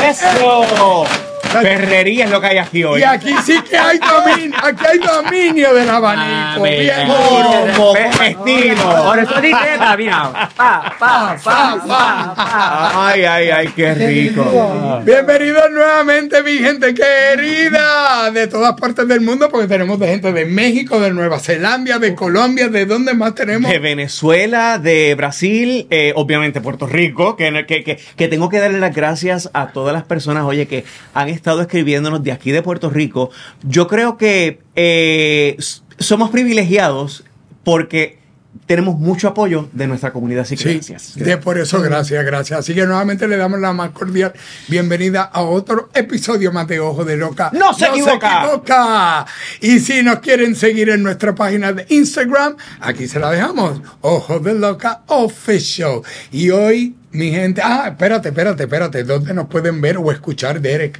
¡Eso! Ferrería es lo que hay aquí hoy. Y aquí sí que hay dominio del abanico. Bien Como estilo. Por eso ni teta, mira. Ay, qué rico. Bienvenidos nuevamente, mi gente querida, de todas partes del mundo, porque tenemos de gente de México, de Nueva Zelanda, de Colombia, ¿de dónde más tenemos? De Venezuela, de Brasil, obviamente Puerto Rico, que tengo que darle las gracias a todas las personas, oye, que han estado escribiéndonos de aquí de Puerto Rico. Yo creo que somos privilegiados porque tenemos mucho apoyo de nuestra comunidad, así que Sí, gracias. por eso gracias. Así que nuevamente le damos la más cordial bienvenida a otro episodio más de Ojo de Loca. ¡No se equivoca! Y si nos quieren seguir en nuestra página de Instagram, aquí se la dejamos, Ojo de Loca Official. Y hoy, mi gente, espérate, ¿dónde nos pueden ver o escuchar, Derek?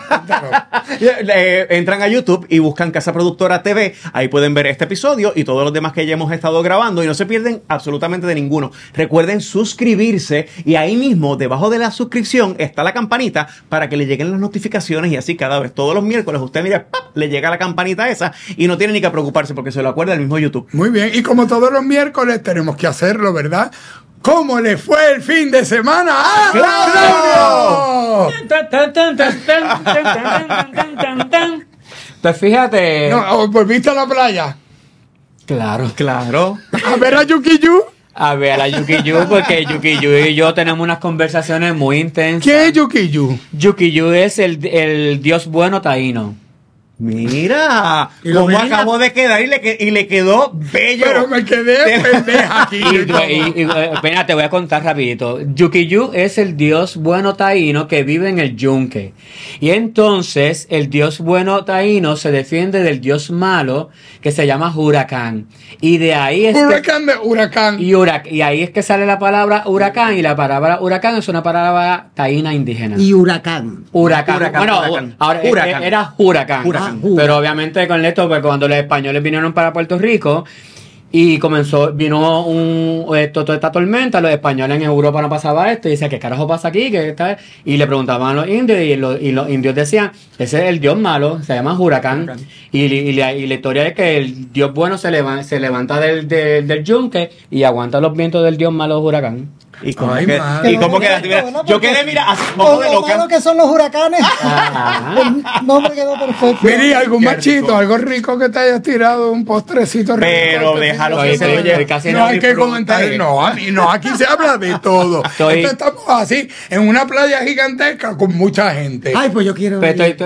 Entran a YouTube y buscan Casa Productora TV, ahí pueden ver este episodio y todos los demás que ya hemos estado grabando y no se pierden absolutamente de ninguno. Recuerden suscribirse y ahí mismo, debajo de la suscripción, está la campanita para que le lleguen las notificaciones y así cada vez, todos los miércoles, usted mira, ¡pap!, le llega la campanita esa y no tiene ni que preocuparse porque se lo acuerda el mismo YouTube. Muy bien, y como todos los miércoles tenemos que hacerlo, ¿verdad? ¿Cómo le fue el fin de semana a Claudio? Pues fíjate. No, ¿volviste a la playa? Claro. A ver a Yukiyu. A ver a Yukiyu, porque Yukiyu y yo tenemos unas conversaciones muy intensas. ¿Qué es Yukiyu? Yukiyu es el dios bueno taíno. Mira, como acabó de quedar y le quedó bello. Pero me quedé pendeja aquí. Espérate, te voy a contar rapidito. Yukiyu es el dios bueno taíno que vive en el yunque. Y entonces el dios bueno taíno se defiende del dios malo que se llama Huracán. Y de ahí es huracán. Y ahí es que sale la palabra huracán. Y la palabra huracán es una palabra taína indígena. Y huracán. Huracán. Ahora era huracán. Pero obviamente con esto, pues cuando los españoles vinieron para Puerto Rico y vino toda esta tormenta, los españoles en Europa no pasaba esto y decían, ¿qué carajo pasa aquí? Y le preguntaban a los indios y los indios decían, ese es el dios malo, se llama Huracán. Y la historia es que el dios bueno se levanta del yunque y aguanta los vientos del dios malo Huracán. ¿Y cómo quedaste? Mira, yo quedé, mira, así como de loca. Lo que son los huracanes. El nombre quedó perfecto. Mira, algún machito, algo rico que te hayas tirado, un postrecito rico. Pero déjalo que se oye. No hay que comentar. No, aquí se habla de todo. Estamos así, en una playa gigantesca con mucha gente. Ay, pues yo quiero.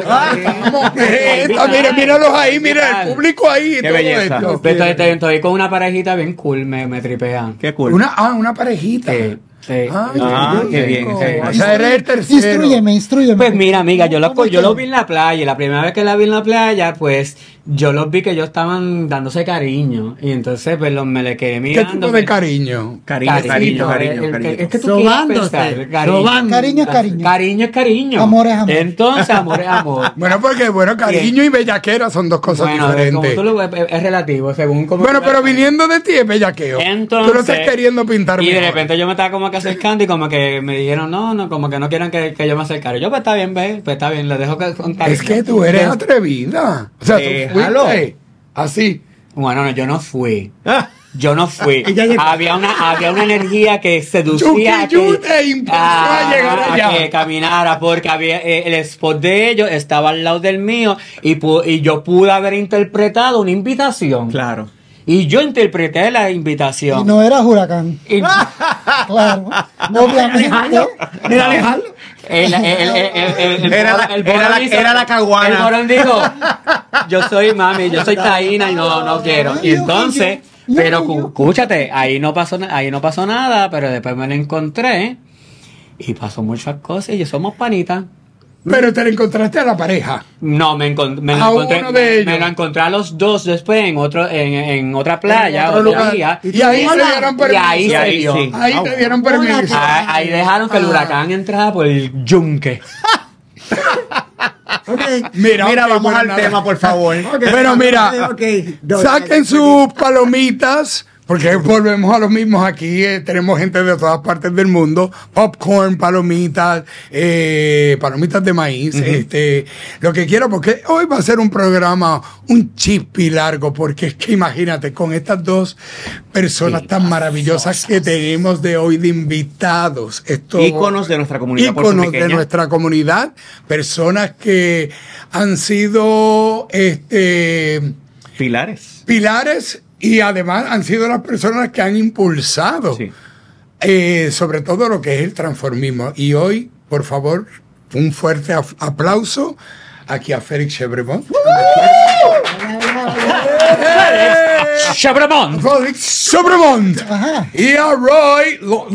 Míralos ahí, mira el público ahí. Qué belleza. Estoy con una parejita bien cool, me tripean. Qué cool. Una parejita. Sí. Qué bien. O sea, eres el tercero. Instrúyeme. Pues mira, amiga, yo los vi en la playa y la primera vez que la vi en la playa, pues yo los vi que ellos estaban dándose cariño y entonces pues me le quedé mirando. ¿Qué tipo de cariño? Cariño. Es que tú quieres pensar. Cariño es cariño. Cariño es cariño. Amor es amor. Entonces, amor es amor. Bueno, porque cariño y bellaquera son dos cosas diferentes. Como tú lo ves, es relativo, según como. Bueno, pero viniendo de ti es bellaqueo. Entonces, tú lo estás queriendo pintar. Y de repente yo me estaba como que acercando y como que me dijeron, no, como que no quieren que yo me acercara. Yo, pues está bien, le dejo que con cariño. Es que tú eres atrevida. O sea, tú fuiste así. Bueno, no, yo no fui. Había una energía que seducía a que caminara porque había el spot de ellos estaba al lado del mío y yo pude haber interpretado una invitación. Claro. Y yo interpreté la invitación. Y no era Huracán. Claro. Obviamente. Era Alejandro. Era la caguana. El morón dijo, yo soy taína y no quiero. Y entonces, pero escúchate, ahí no pasó nada, pero después me lo encontré y pasó muchas cosas y somos panitas. Pero te la encontraste a la pareja. No, me lo encontré a los dos después en otra playa, en otro lugar. Y ahí se dieron permiso. Ahí te dieron permiso. Ahí dejaron que el huracán entrara por el yunque. Okay. Mira, vamos al tema, por favor. Bueno, mira, saquen sus palomitas, Porque volvemos a los mismos aquí, tenemos gente de todas partes del mundo, popcorn, palomitas, palomitas de maíz, lo que quiero, porque hoy va a ser un programa un chispi largo, porque es que imagínate, con estas dos personas tan maravillosas que tenemos de hoy de invitados, íconos de nuestra comunidad puertorriqueña, de nuestra comunidad, personas que han sido pilares y además han sido las personas que han impulsado sobre todo lo que es el transformismo. Y hoy, por favor, un fuerte aplauso aquí a Félix Chevremont. Chevremont y a Roy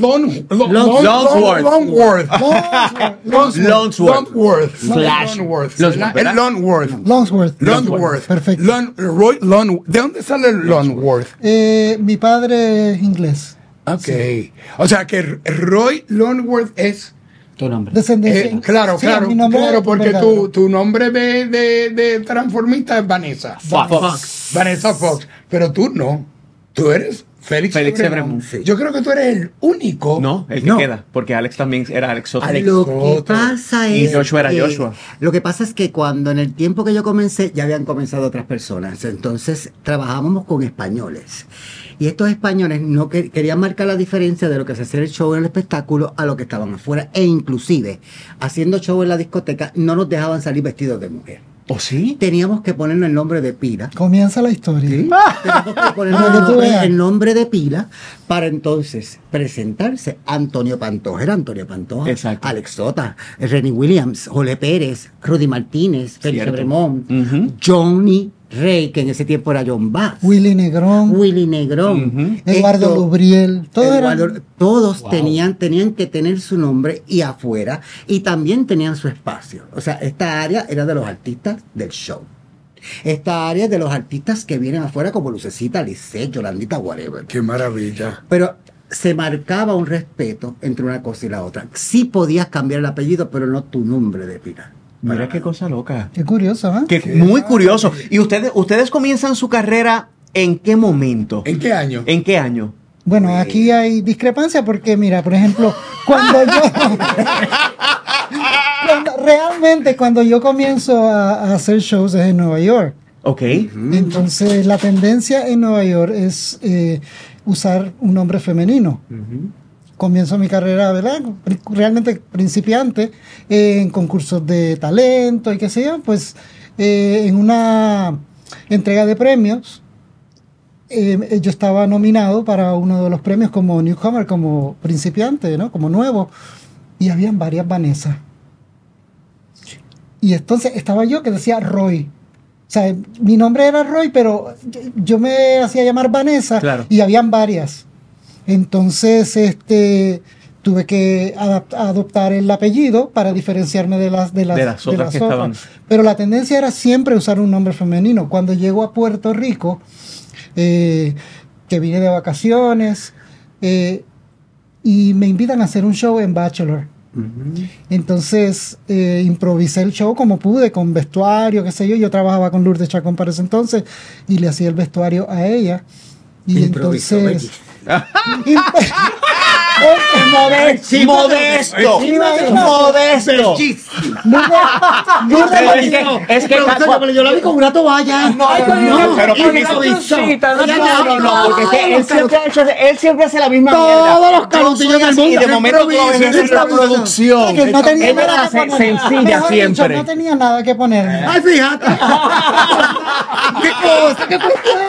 Longworth. Perfecto. ¿De dónde sale Longworth? Mi padre es inglés. Ok. Sí. O sea que Roy Longworth es tu nombre. Descendencia. Claro, porque tu nombre de transformista es Vanessa. Fox. Vanessa Fox. Pero tú no. Tú eres Félix Chevremont. Sí. Yo creo que tú eres el único. No, el que queda. Porque Alex también era Alex Soto. Lo que pasa es. Y Joshua era Joshua. Lo que pasa es que cuando en el tiempo que yo comencé, ya habían comenzado otras personas. Entonces trabajábamos con españoles. Y estos españoles no querían marcar la diferencia de lo que se hacía el show en el espectáculo a lo que estaban afuera. E inclusive, haciendo show en la discoteca, no nos dejaban salir vestidos de mujer. ¿Oh, sí? Teníamos que ponernos el nombre de pila. Comienza la historia. ¿Sí? Teníamos que ponernos el nombre de pila para entonces presentarse. Antonio Pantoja era Antonio Pantoja. Exacto. Alex Sota, Renny Williams, Jole Pérez, Rudy Martínez, Félix Chevremont, Johnny Rey, que en ese tiempo era John Bass. Willy Negrón. Eduardo Lubriel. Todos tenían que tener su nombre y afuera. Y también tenían su espacio. O sea, esta área era de los artistas del show. Esta área es de los artistas que vienen afuera como Lucecita, Lisette, Yolandita, whatever. ¡Qué maravilla! Pero se marcaba un respeto entre una cosa y la otra. Sí podías cambiar el apellido, pero no tu nombre de pila. Mira qué cosa loca. Qué curioso, ¿eh? Muy curioso. ¿Y ustedes comienzan su carrera en qué momento? ¿En qué año? ¿En qué año? Bueno, aquí hay discrepancia porque, mira, por ejemplo, cuando yo comienzo a hacer shows es en Nueva York. Ok. Entonces, la tendencia en Nueva York es usar un nombre femenino. Comienzo mi carrera, ¿verdad? Realmente principiante, en concursos de talento y qué sé yo, pues en una entrega de premios, yo estaba nominado para uno de los premios como newcomer, como principiante, ¿no? Como nuevo, y habían varias Vanessa. Y entonces estaba yo que decía Roy. O sea, mi nombre era Roy, pero yo me hacía llamar Vanessa, claro. Y habían varias. Entonces, tuve que adoptar el apellido para diferenciarme de las otras que estaban. Pero la tendencia era siempre usar un nombre femenino. Cuando llego a Puerto Rico, que vine de vacaciones, y me invitan a hacer un show en Bachelor. Entonces improvisé el show como pude, con vestuario, qué sé yo. Yo trabajaba con Lourdes Chacón para ese entonces y le hacía el vestuario a ella. Y entonces Modesto. Es que yo la vi con una toalla. No, él siempre hace la misma mierda. Todos los calutillos del mundo. Y de momento tú lo ves en la producción. No tenía nada que poner. Sencilla siempre. No tenía nada que poner. Ay, fíjate. Qué cosa, qué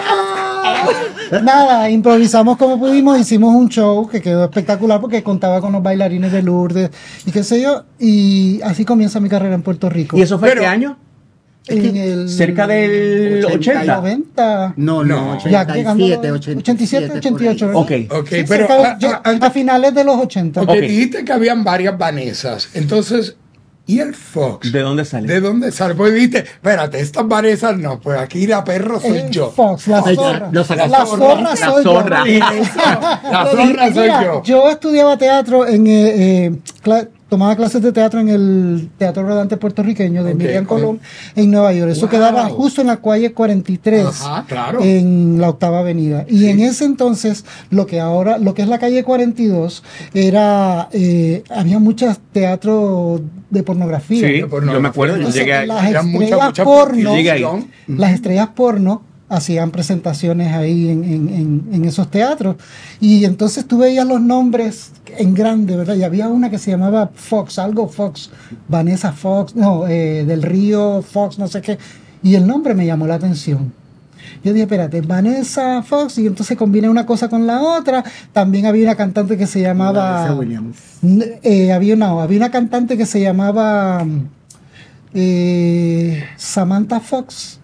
nada, improvisamos como pudimos, hicimos un show que quedó espectacular porque contaba con los bailarines de Lourdes y qué sé yo, y así comienza mi carrera en Puerto Rico. ¿Y eso fue qué año? Cerca del 80. 90. No, 87, 88. Ok, sí, pero a finales de los 80. Porque dijiste que habían varias Vanessas, entonces... ¿Y el Fox? ¿De dónde sale? ¿De dónde sale? Pues dijiste, espérate, estas Vanessas no, pues aquí la perro soy yo. Fox, la zorra. La zorra soy yo. La zorra soy yo. Yo estudiaba teatro en tomaba clases de teatro en el Teatro Rodante puertorriqueño de Miriam Colón en Nueva York. Eso quedaba justo en la calle 43, en la 8ª Avenida. Y en ese entonces, lo que es la calle 42, había muchos teatros de pornografía. Sí, yo me acuerdo, yo llegué ahí. Las estrellas porno hacían presentaciones ahí en esos teatros, y entonces tú veías los nombres en grande, ¿verdad? Y había una que se llamaba Fox, Vanessa Fox, del Río Fox, no sé qué, y el nombre me llamó la atención. Yo dije, espérate, Vanessa Fox, y entonces combina una cosa con la otra. También había una cantante que se llamaba Vanessa Williams. Había una cantante que se llamaba Samantha Fox.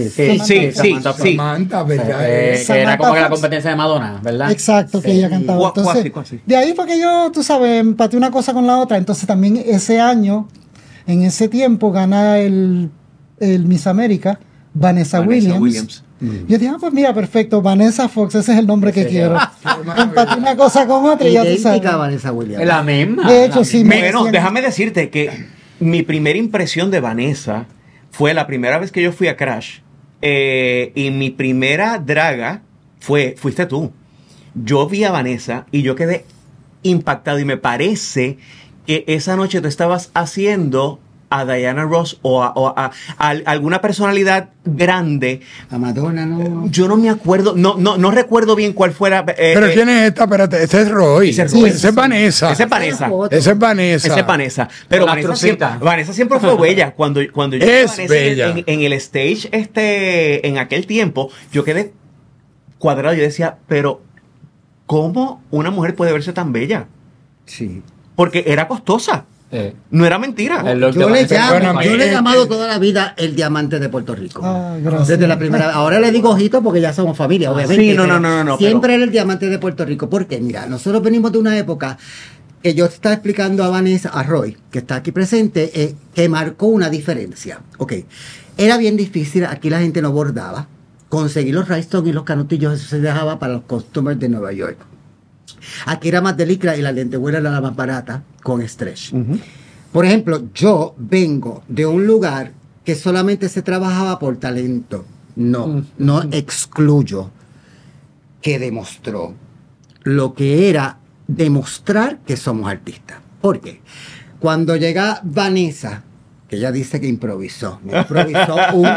Samantha, ¿verdad? Que era como que la competencia de Madonna, ¿verdad? Exacto, que ella cantaba. Entonces, de ahí fue que yo, tú sabes, empaté una cosa con la otra. Entonces también ese año, en ese tiempo, gana el Miss América Vanessa Williams. Yo dije, pues mira, perfecto, Vanessa Fox, ese es el nombre que quiero. Empaté una cosa con otra y ya tú sabes. Vanessa Williams. La misma. De hecho, sí. Bueno, déjame decirte que mi primera impresión de Vanessa fue la primera vez que yo fui a Crash, y mi primera draga fuiste tú. Yo vi a Vanessa y yo quedé impactado, y me parece que esa noche tú estabas haciendo a Diana Ross o a alguna personalidad grande. A Madonna, ¿no? Yo no me acuerdo, no recuerdo bien cuál fuera. Pero ¿quién es esta? Espérate, ese es Roy. Ese es Vanessa. Ese es Vanessa. Ese es Vanessa. Ese es Vanessa. Pero Vanessa siempre fue bella. Cuando yo vi a Vanessa en el stage en aquel tiempo, yo quedé cuadrado. Yo decía, pero ¿cómo una mujer puede verse tan bella? Sí. Porque era costosa. No era mentira. Yo le he llamado toda la vida el diamante de Puerto Rico. Desde la primera. Ahora le digo ojito porque ya somos familia, obviamente. Sí, no. Siempre era el diamante de Puerto Rico. Porque, mira, nosotros venimos de una época que yo estaba explicando a Vanessa, a Roy, que está aquí presente, que marcó una diferencia. Ok. Era bien difícil, aquí la gente no bordaba. Conseguir los rhinestones y los canutillos, eso se dejaba para los customers de Nueva York. Aquí era más de licra y la lentejuela era la más barata con stretch. Por ejemplo, yo vengo de un lugar que solamente se trabajaba por talento. No excluyo, que demostró lo que era demostrar que somos artistas. ¿Por qué? Cuando llega Vanessa, que ella dice que improvisó, no improvisó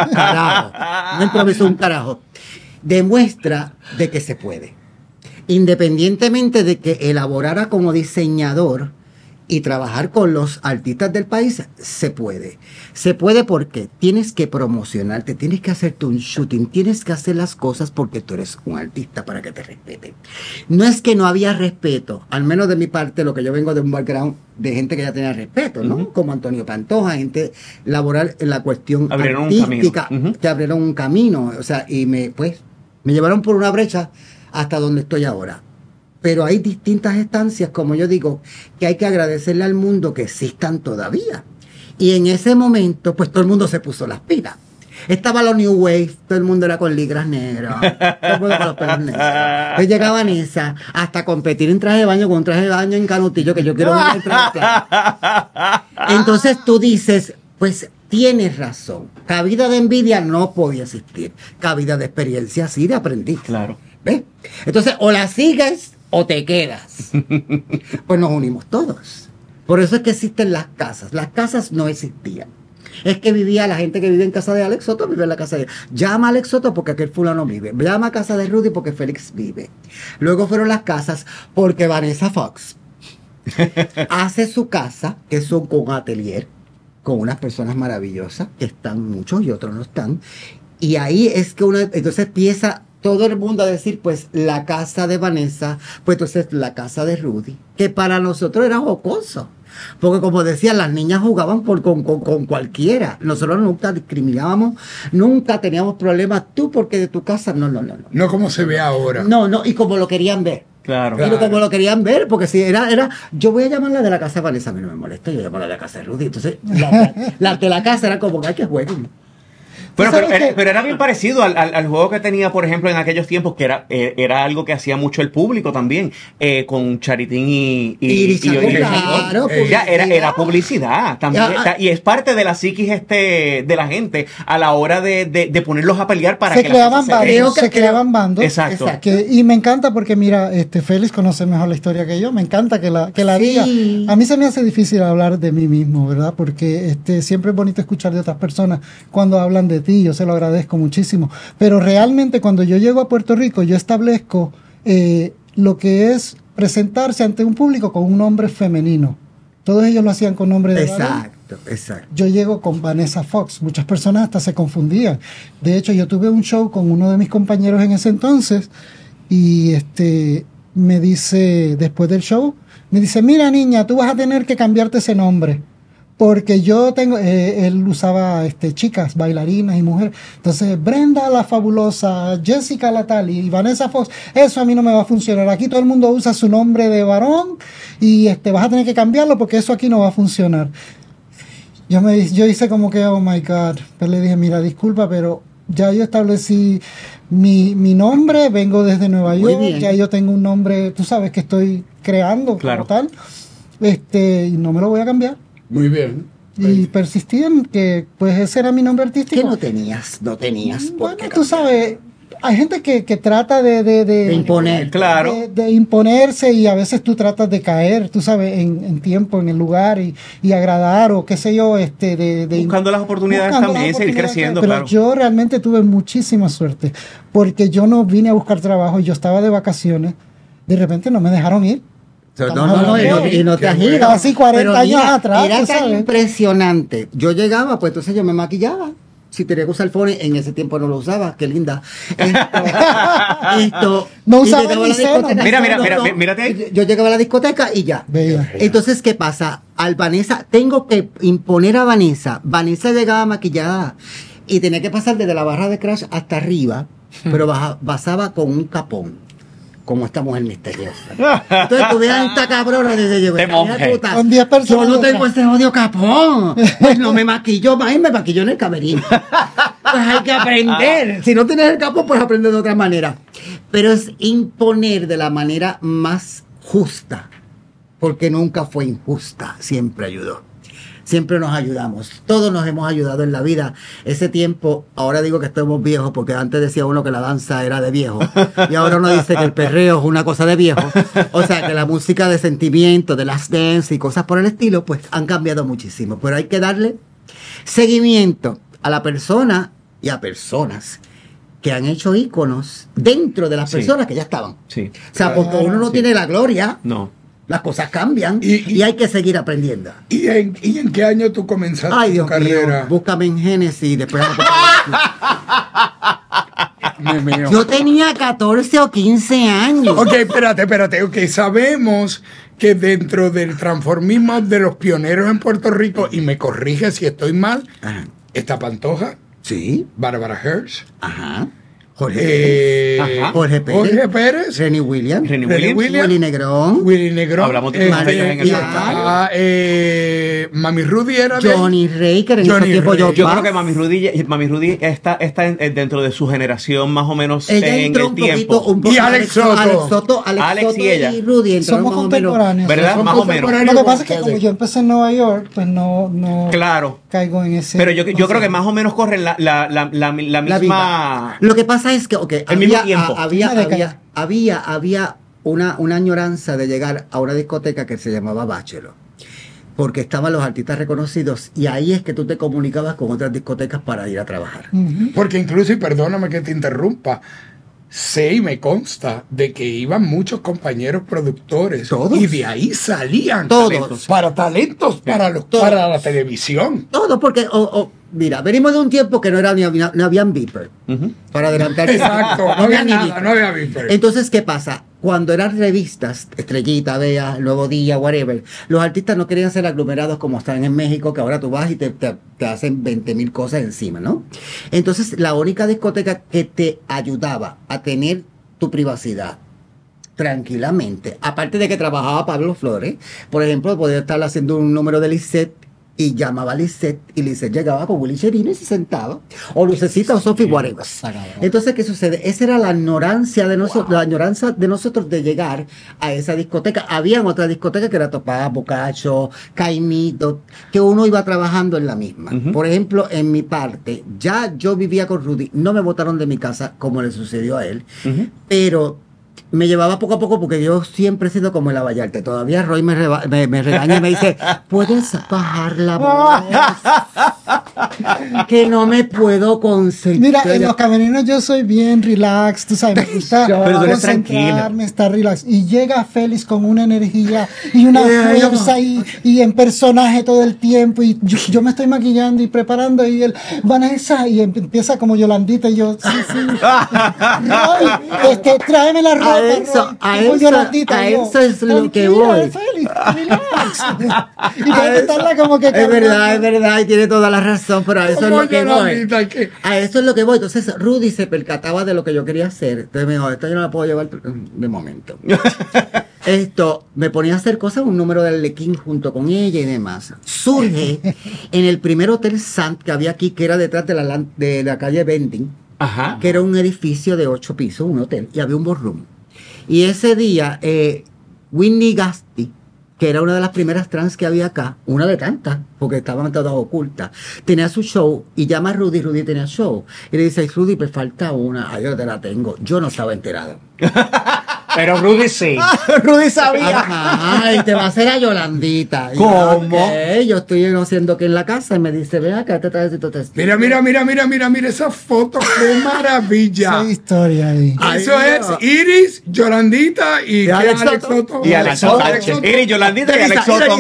un carajo, demuestra de que se puede. Independientemente de que elaborara como diseñador y trabajar con los artistas del país, se puede. Se puede porque tienes que promocionarte, tienes que hacerte un shooting, tienes que hacer las cosas porque tú eres un artista para que te respeten. No es que no había respeto, al menos de mi parte, lo que yo vengo de un background de gente que ya tenía respeto, ¿no? Como Antonio Pantoja, gente laboral en la cuestión artística, que abrieron un camino, o sea, y me llevaron por una brecha hasta donde estoy ahora. Pero hay distintas estancias, como yo digo, que hay que agradecerle al mundo que existan todavía. Y en ese momento, pues todo el mundo se puso las pilas. Estaba la New Wave, todo el mundo era con ligras negras, todo el mundo con los pelos negros. Entonces llegaba Vanessa hasta competir en traje de baño con un traje de baño en canutillo, que yo quiero ver el traje plano. Entonces tú dices, pues tienes razón, cabida de envidia no podía existir, cabida de experiencia sí, de aprendiz. Claro. ¿Ves? Entonces, o la sigues o te quedas. Pues nos unimos todos. Por eso es que existen las casas. Las casas no existían. Es que vivía la gente que vive en casa de Alex Soto, vive en la casa de... Llama a Alex Soto porque aquel fulano vive. Llama a casa de Rudy porque Félix vive. Luego fueron las casas porque Vanessa Fox hace su casa, que es un atelier, con unas personas maravillosas, que están muchos y otros no están. Y ahí es que entonces empieza todo el mundo a decir, pues, la casa de Vanessa, pues entonces la casa de Rudy, que para nosotros era jocoso. Porque como decían, las niñas jugaban con cualquiera. Nosotros nunca discriminábamos, nunca teníamos problemas. Tú porque de tu casa, no. No como se ve ahora. No, y como lo querían ver. Claro. Y como lo querían ver, porque si era, yo voy a llamarla de la casa de Vanessa, a mí no me molesta, yo llamo la de la casa de Rudy. Entonces, las de la casa era como que hay que jueguen. Pero era bien parecido al juego que tenía, por ejemplo, en aquellos tiempos, que era algo que hacía mucho el público también, con Charitín y claro, era publicidad también. Y es parte de la psiquis de la gente a la hora de ponerlos a pelear para que se creaban bandos. Exacto. Y me encanta porque, mira, Félix conoce mejor la historia que yo. Me encanta que la diga. A mí se me hace difícil hablar de mí mismo, ¿verdad? Porque siempre es bonito escuchar de otras personas cuando hablan de ti. Yo se lo agradezco muchísimo. Pero realmente cuando yo llego a Puerto Rico, yo establezco lo que es presentarse ante un público con un nombre femenino. Todos ellos lo hacían con nombre de varón. Exacto. Yo llego con Vanessa Fox. Muchas personas hasta se confundían. De hecho, yo tuve un show con uno de mis compañeros en ese entonces y me dice, después del show, me dice, mira niña, tú vas a tener que cambiarte ese nombre. Porque yo tengo, él usaba chicas, bailarinas y mujeres. Entonces, Brenda la Fabulosa, Jessica la tal y Vanessa Fox, eso a mí no me va a funcionar. Aquí todo el mundo usa su nombre de varón y vas a tener que cambiarlo porque eso aquí no va a funcionar. Yo hice como que, oh my God. Pero le dije, mira, disculpa, pero ya yo establecí mi nombre, vengo desde Nueva York, ya yo tengo un nombre, tú sabes que estoy creando, claro, como tal, y no me lo voy a cambiar. Muy bien. Y persistí en que, pues, ese era mi nombre artístico. ¿Qué no tenías? Bueno, tú sabes, hay gente que trata de imponer, claro, de imponerse y a veces tú tratas de caer, tú sabes, en tiempo, en el lugar y agradar o qué sé yo, buscando las oportunidades también, seguir creciendo, pero claro. Yo realmente tuve muchísima suerte porque yo no vine a buscar trabajo, yo estaba de vacaciones, de repente no me dejaron ir. Y no te has ido. Así 40 años atrás. Era tan impresionante. Yo llegaba, pues entonces yo me maquillaba. Si tenía que usar el phone, en ese tiempo no lo usaba, qué linda. No usaba el seno. Mírate ahí. Yo llegaba a la discoteca y ya. Entonces, ¿qué pasa? Al Vanessa, tengo que imponer a Vanessa. Vanessa llegaba maquillada y tenía que pasar desde la barra de crash hasta arriba, pero pasaba con un capón. Como esta mujer misteriosa. Entonces tú veas esta cabrona desde puta, con 10 personas. Yo no tengo ese odio capón. Pues no me maquillo, más me maquillo en el camerino. Pues hay que aprender. Si no tienes el capón, pues aprender de otra manera. Pero es imponer de la manera más justa. Porque nunca fue injusta. Siempre ayudó. Siempre nos ayudamos. Todos nos hemos ayudado en la vida. Ese tiempo, ahora digo que estamos viejos, porque antes decía uno que la danza era de viejo. Y ahora uno dice que el perreo es una cosa de viejo. O sea, que la música de sentimiento, de las dance y cosas por el estilo, pues han cambiado muchísimo. Pero hay que darle seguimiento a la persona y a personas que han hecho íconos dentro de las personas que ya estaban. Sí. O sea, porque uno no tiene la gloria. No. Las cosas cambian y hay que seguir aprendiendo. ¿Y en qué año tú comenzaste tu carrera? Mío, búscame en Génesis después. Yo tenía 14 o 15 años. Ok, espérate. Ok, sabemos que dentro del transformismo de los pioneros en Puerto Rico, y me corrige si estoy mal, está Pantoja. Sí. Bárbara Hirsch. Ajá. Jorge Pérez, Renny Williams, Willy Negrón, hablamos de Mami Rudy era de Johnny Ray, que en ese tiempo yo creo que Mami Rudy está dentro de su generación más o menos en el tiempo. Y Alex Soto y ella y Rudy somos contemporáneos, ¿verdad? Más o menos. Lo que pasa es que como yo empecé en Nueva York, pues no claro, caigo en ese. Pero yo creo que más o menos corren la misma. Lo que pasa es que había una añoranza de llegar a una discoteca que se llamaba Bachelor, porque estaban los artistas reconocidos y ahí es que tú te comunicabas con otras discotecas para ir a trabajar. Porque incluso, y perdóname que te interrumpa, sé y me consta de que iban muchos compañeros productores. ¿Todos? Y de ahí salían todos para la televisión. Todo porque mira, venimos de un tiempo que no habían beeper. Para adelantar. Exacto, no había nada, no había beeper. Entonces, ¿qué pasa? Cuando eran revistas, Estrellita, Bea, Nuevo Día, whatever, los artistas no querían ser aglomerados como están en México, que ahora tú vas y te hacen 20,000 cosas encima, ¿no? Entonces, la única discoteca que te ayudaba a tener tu privacidad tranquilamente, aparte de que trabajaba Pablo Flores, por ejemplo, podía estar haciendo un número de Lisette y llamaba a Lisette, y Lisette llegaba con Willy Cherino y se sentaba, o Lucecita o Sophie, whatever. Entonces, ¿qué sucede? Esa era la ignorancia de nosotros, de llegar a esa discoteca. Habían otra discoteca que era Topaz, Bocacho, Caimito, que uno iba trabajando en la misma. Por ejemplo, en mi parte, ya yo vivía con Rudy, no me botaron de mi casa como le sucedió a él, pero me llevaba poco a poco porque yo siempre he sido como el Avallarte. Todavía Roy me regaña y me dice, ¿puedes bajar la voz? Que no me puedo concentrar. Mira, en los camerinos yo soy bien relax, tú sabes, me gusta concentrarme, estar relax. Y llega Félix con una energía y una fuerza y en personaje todo el tiempo. Y yo me estoy maquillando y preparando y él, Vanessa, y empieza como Yolandita y yo, sí. Roy, tráeme la ropa. A eso es lo que voy. Félix, relax. Y preguntarla como que es verdad, y tiene toda la razón, pero a eso es lo que voy. A eso es lo que voy. Entonces Rudy se percataba de lo que yo quería hacer. Entonces me dijo, esto yo no la puedo llevar de momento. Me ponía a hacer cosas, un número de Arlequín junto con ella y demás. Surge en el primer Hotel Sant que había aquí, que era detrás de la calle Vending, que era un edificio de 8 pisos, un hotel, y había un ballroom. Y ese día, Whitney Gasti, que era una de las primeras trans que había acá, una de tantas, porque estaban todas ocultas, tenía su show y llama a Rudy tenía show. Y le dice, Rudy, pues falta una. Yo te la tengo. Yo no estaba enterado. Pero Rudy sí. Rudy sabía. Ay, te va a hacer a Yolandita. ¿Cómo? Yo estoy haciendo que en la casa y me dice, ve acá, te traes tu testigo. Mira esa foto, qué maravilla. Qué historia ahí. Eso es Iris, Yolandita y Alex Soto. Y Alex Soto. Iris, Yolandita y Alex Soto.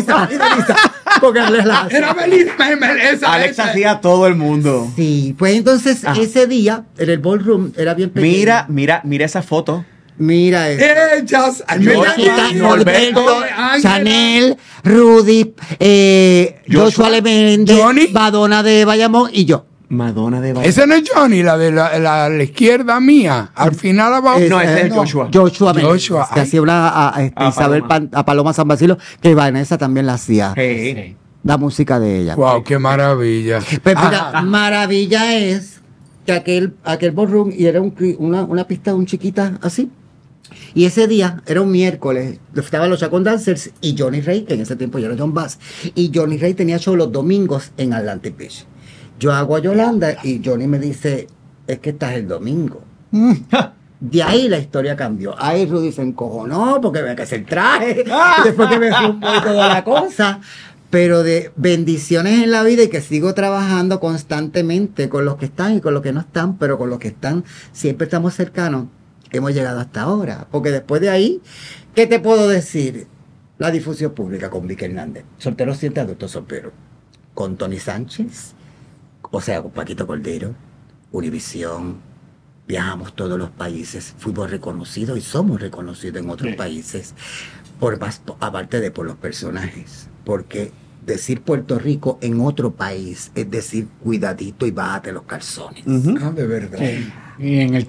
Era Melissa. Alex hacía todo el mundo. Sí, pues entonces ese día en el ballroom era bien pequeño. Mira esa foto. Mira eso. Ellas, Norberto, Chanel, Rudy, Joshua Lemende, Madonna de Bayamón y yo. Madonna de Bayamón. Ese no es Johnny, la de la izquierda mía. Al final abajo. No, ese es Joshua. Joshua. Que hacía Isabel a Paloma San Basilio, que Vanessa también la hacía. Sí. La música de ella. Wow, qué maravilla. Pues mira, maravilla es que aquel ballroom y era una pista un chiquita así. Y ese día, era un miércoles, estaban los Chacon Dancers y Johnny Ray, que en ese tiempo ya era John Bass. Y Johnny Ray tenía show los domingos en Atlantic Beach. Yo hago a Yolanda y Johnny me dice, es que estás el domingo. De ahí la historia cambió. Ahí Rudy se encojonó porque me casé el traje. Después que me fumó y toda la cosa. Pero de bendiciones en la vida y que sigo trabajando constantemente con los que están y con los que no están, pero con los que están siempre estamos cercanos. Hemos llegado hasta ahora, porque después de ahí, ¿qué te puedo decir? La difusión pública con Vicky Hernández, Soltero Siente Adulto Soltero, con Tony Sánchez, o sea, con Paquito Cordero, Univisión, viajamos todos los países, fuimos reconocidos y somos reconocidos en otros países, aparte de por los personajes, porque decir Puerto Rico en otro país es decir cuidadito y bájate los calzones. De verdad. Sí. Y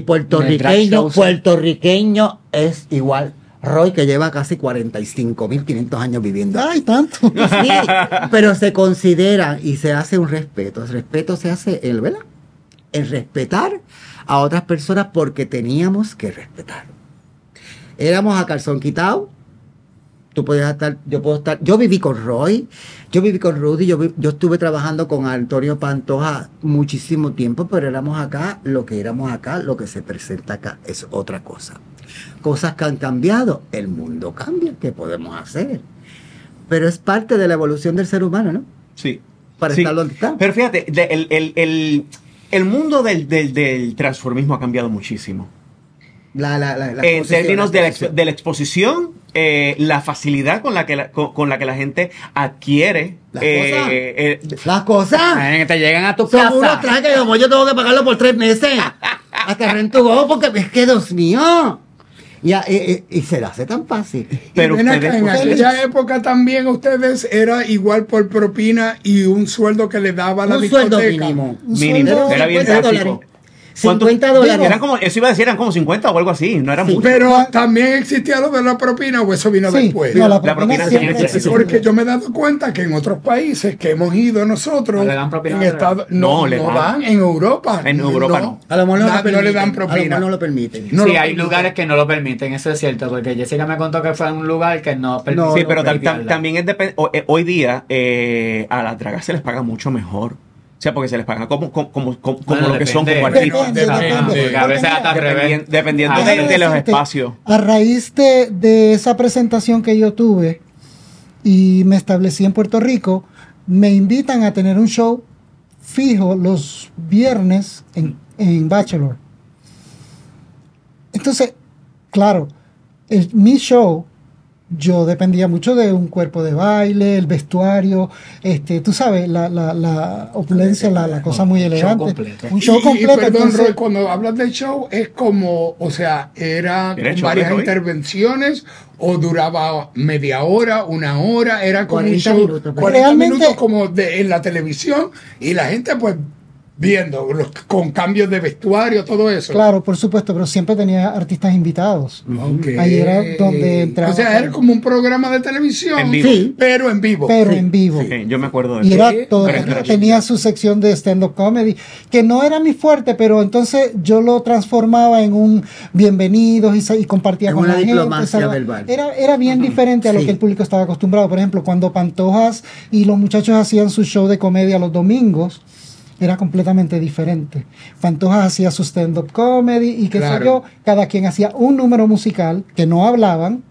puertorriqueño es igual Roy, que lleva casi 45.500 años viviendo. Ay, tanto. Sí, pero se considera y se hace un respeto. El respeto se hace ¿verdad? En respetar a otras personas porque teníamos que respetar. Éramos a calzón quitado. Tú podías estar, yo puedo estar. Yo viví con Roy, yo viví con Rudy, yo estuve trabajando con Antonio Pantoja muchísimo tiempo, pero éramos acá, lo que éramos acá, lo que se presenta acá es otra cosa. Cosas que han cambiado, el mundo cambia, ¿qué podemos hacer? Pero es parte de la evolución del ser humano, ¿no? Sí. Para estar donde está. Pero fíjate, el mundo del transformismo ha cambiado muchísimo. En términos de la exposición, la facilidad con la que la gente adquiere las cosas que te llegan a tu casa. Unos trajes que como yo tengo que pagarlo por 3 meses hasta Rentugo, porque es que Dios mío. Y se le hace tan fácil. Pero en aquella época también ustedes era igual por propina y un sueldo que le daba la discoteca. Sueldo mínimo. Era bien táctico. $50. Eran como, eso iba a decir, eran como 50 o algo así, no era mucho. Pero también existía lo de la propina, o eso vino después. No, la propina porque yo me he dado cuenta que en otros países que hemos ido nosotros, ¿le dan propina? en Estados no dan en Europa. En Europa no. A lo mejor no le dan propina. A lo mejor no lo permiten. Sí, hay lugares que no lo permiten, eso es cierto, porque Jessica me contó que fue en un lugar que no permite. Sí, pero también es hoy día a las dragas se les paga mucho mejor. O sea, porque se les paga como lo que son, como artistas. A veces hasta al revés. Dependiendo de los espacios. A raíz de esa presentación que yo tuve y me establecí en Puerto Rico, me invitan a tener un show fijo los viernes en Bachelor. Entonces, claro, mi show, yo dependía mucho de un cuerpo de baile, el vestuario, tú sabes, la opulencia, la cosa muy elegante. Un show completo. Y perdón, entonces, Roy, cuando hablas de show, es como, o sea, era varias intervenciones, o duraba media hora, una hora, era como 40 minutos. 40 minutos como en la televisión, y la gente pues viendo, con cambios de vestuario, todo eso. Claro, por supuesto, pero siempre tenía artistas invitados. Okay. Ahí era donde entraba. O sea, era como un programa de televisión, en vivo. Sí, pero en vivo. Pero en vivo. Sí, yo me acuerdo de eso. Y era todo, tenía su sección de stand-up comedy, que no era mi fuerte, pero entonces yo lo transformaba en un bienvenidos y compartía con la gente. Era bien diferente a lo que el público estaba acostumbrado. Por ejemplo, cuando Pantojas y los muchachos hacían su show de comedia los domingos, era completamente diferente. Pantojas hacía su stand-up comedy y qué sé yo, cada quien hacía un número musical que no hablaban,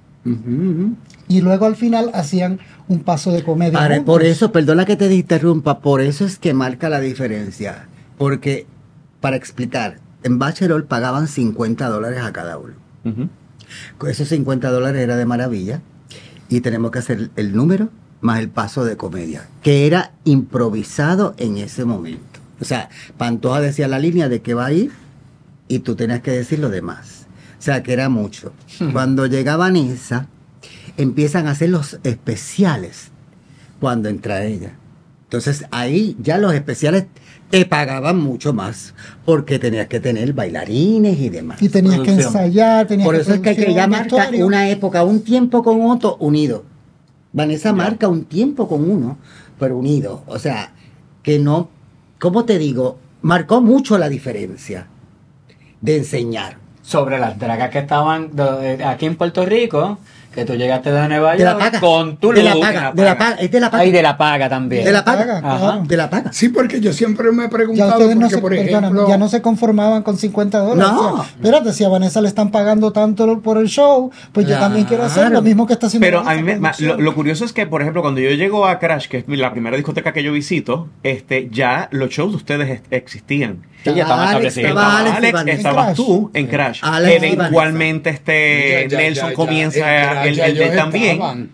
y luego al final hacían un paso de comedia. Ahora, por eso, perdona que te interrumpa, por eso es que marca la diferencia. Porque, para explicar, en Bachelor pagaban $50 a cada uno. Con esos $50 era de maravilla, y tenemos que hacer el número más el paso de comedia, que era improvisado en ese momento. O sea, Pantoja decía la línea de que va a ir y tú tenías que decir lo demás. O sea, que era mucho. Cuando llega Vanessa, empiezan a hacer los especiales cuando entra ella. Entonces, ahí ya los especiales te pagaban mucho más porque tenías que tener bailarines y demás. Y tenías que ensayar, Por eso es que ella marca una época, un tiempo con otro unido. Vanessa marca un tiempo con uno, pero unido. O sea, que no... ¿Cómo te digo? Marcó mucho la diferencia de enseñar. Sobre las dragas que estaban aquí en Puerto Rico, que tú llegaste de Nueva York con tu look. De la paga. Es de la paga. Y de la paga también. De la paga. Ajá. De la paga. Sí, porque yo siempre me he preguntado, por ejemplo... ya no se conformaban con $50. No. O sea, espérate, si a Vanessa le están pagando tanto por el show, pues yo también quiero hacer lo mismo que está haciendo. Pero Vanessa, a mí lo curioso es que, por ejemplo, cuando yo llego a Crash, que es la primera discoteca que yo visito, ya los shows de ustedes existían. Sí, ya estaban establecidos. Alex, estabas tú en Crash. Eventualmente Nelson comienza el de también.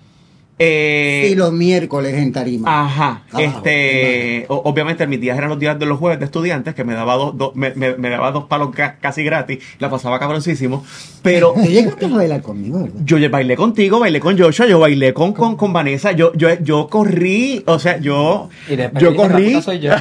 Y los miércoles en tarima. Ajá. Obviamente mis días eran los días de los jueves de estudiantes, que me daba me daba 2 palos casi gratis, la pasaba cabroncísimo. Pero ¿tú llegaste a bailar conmigo, verdad? Yo bailé contigo, bailé con Joshua, yo bailé con Vanessa, yo corrí, o sea, yo corrí. Soy yo.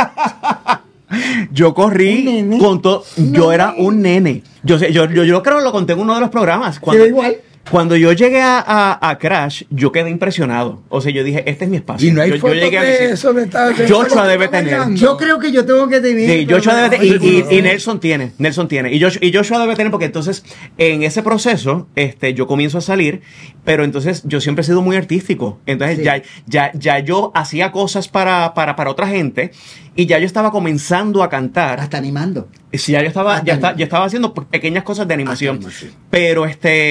Yo corrí con todo. Yo era un nene. Yo creo que lo conté en uno de los programas. Cuando yo llegué a Crash, yo quedé impresionado. O sea, yo dije, este es mi espacio. Y no hay fotos de eso de Joshua debe tener. Yo creo que yo tengo que tener. Sí, Joshua debe tener. Y Nelson tiene. Y Joshua debe tener, porque entonces, en ese proceso, yo comienzo a salir, pero entonces yo siempre he sido muy artístico. Entonces, ya yo hacía cosas para otra gente, y ya yo estaba comenzando a cantar. Hasta animando. Sí, ya yo estaba haciendo pequeñas cosas de animación. Pero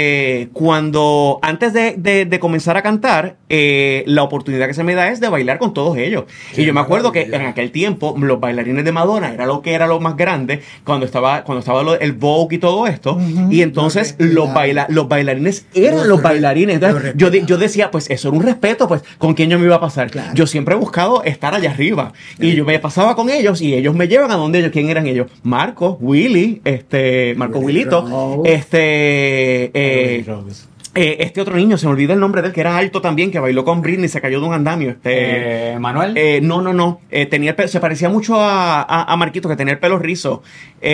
antes de comenzar a cantar, la oportunidad que se me da es de bailar con todos ellos. Sí, y yo me acuerdo que en aquel tiempo los bailarines de Madonna era lo más grande cuando estaba el Vogue y todo esto. Y entonces los bailarines eran los bailarines. Entonces yo decía, pues eso era un respeto, pues ¿con quién yo me iba a pasar? Claro. Yo siempre he buscado estar allá arriba. Y yo me pasaba con ellos y ellos me llevan a donde ellos. ¿Quién eran ellos? Marco Willito, este otro niño, se me olvida el nombre de él, que era alto también, que bailó con Britney, se cayó de un andamio. ¿Manuel? No. Tenía se parecía mucho a Marquito, que tenía el pelo rizo.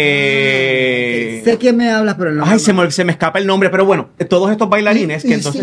Sé quién me hablas, pero no. Ay, se me escapa el nombre, pero bueno, todos estos bailarines que entonces...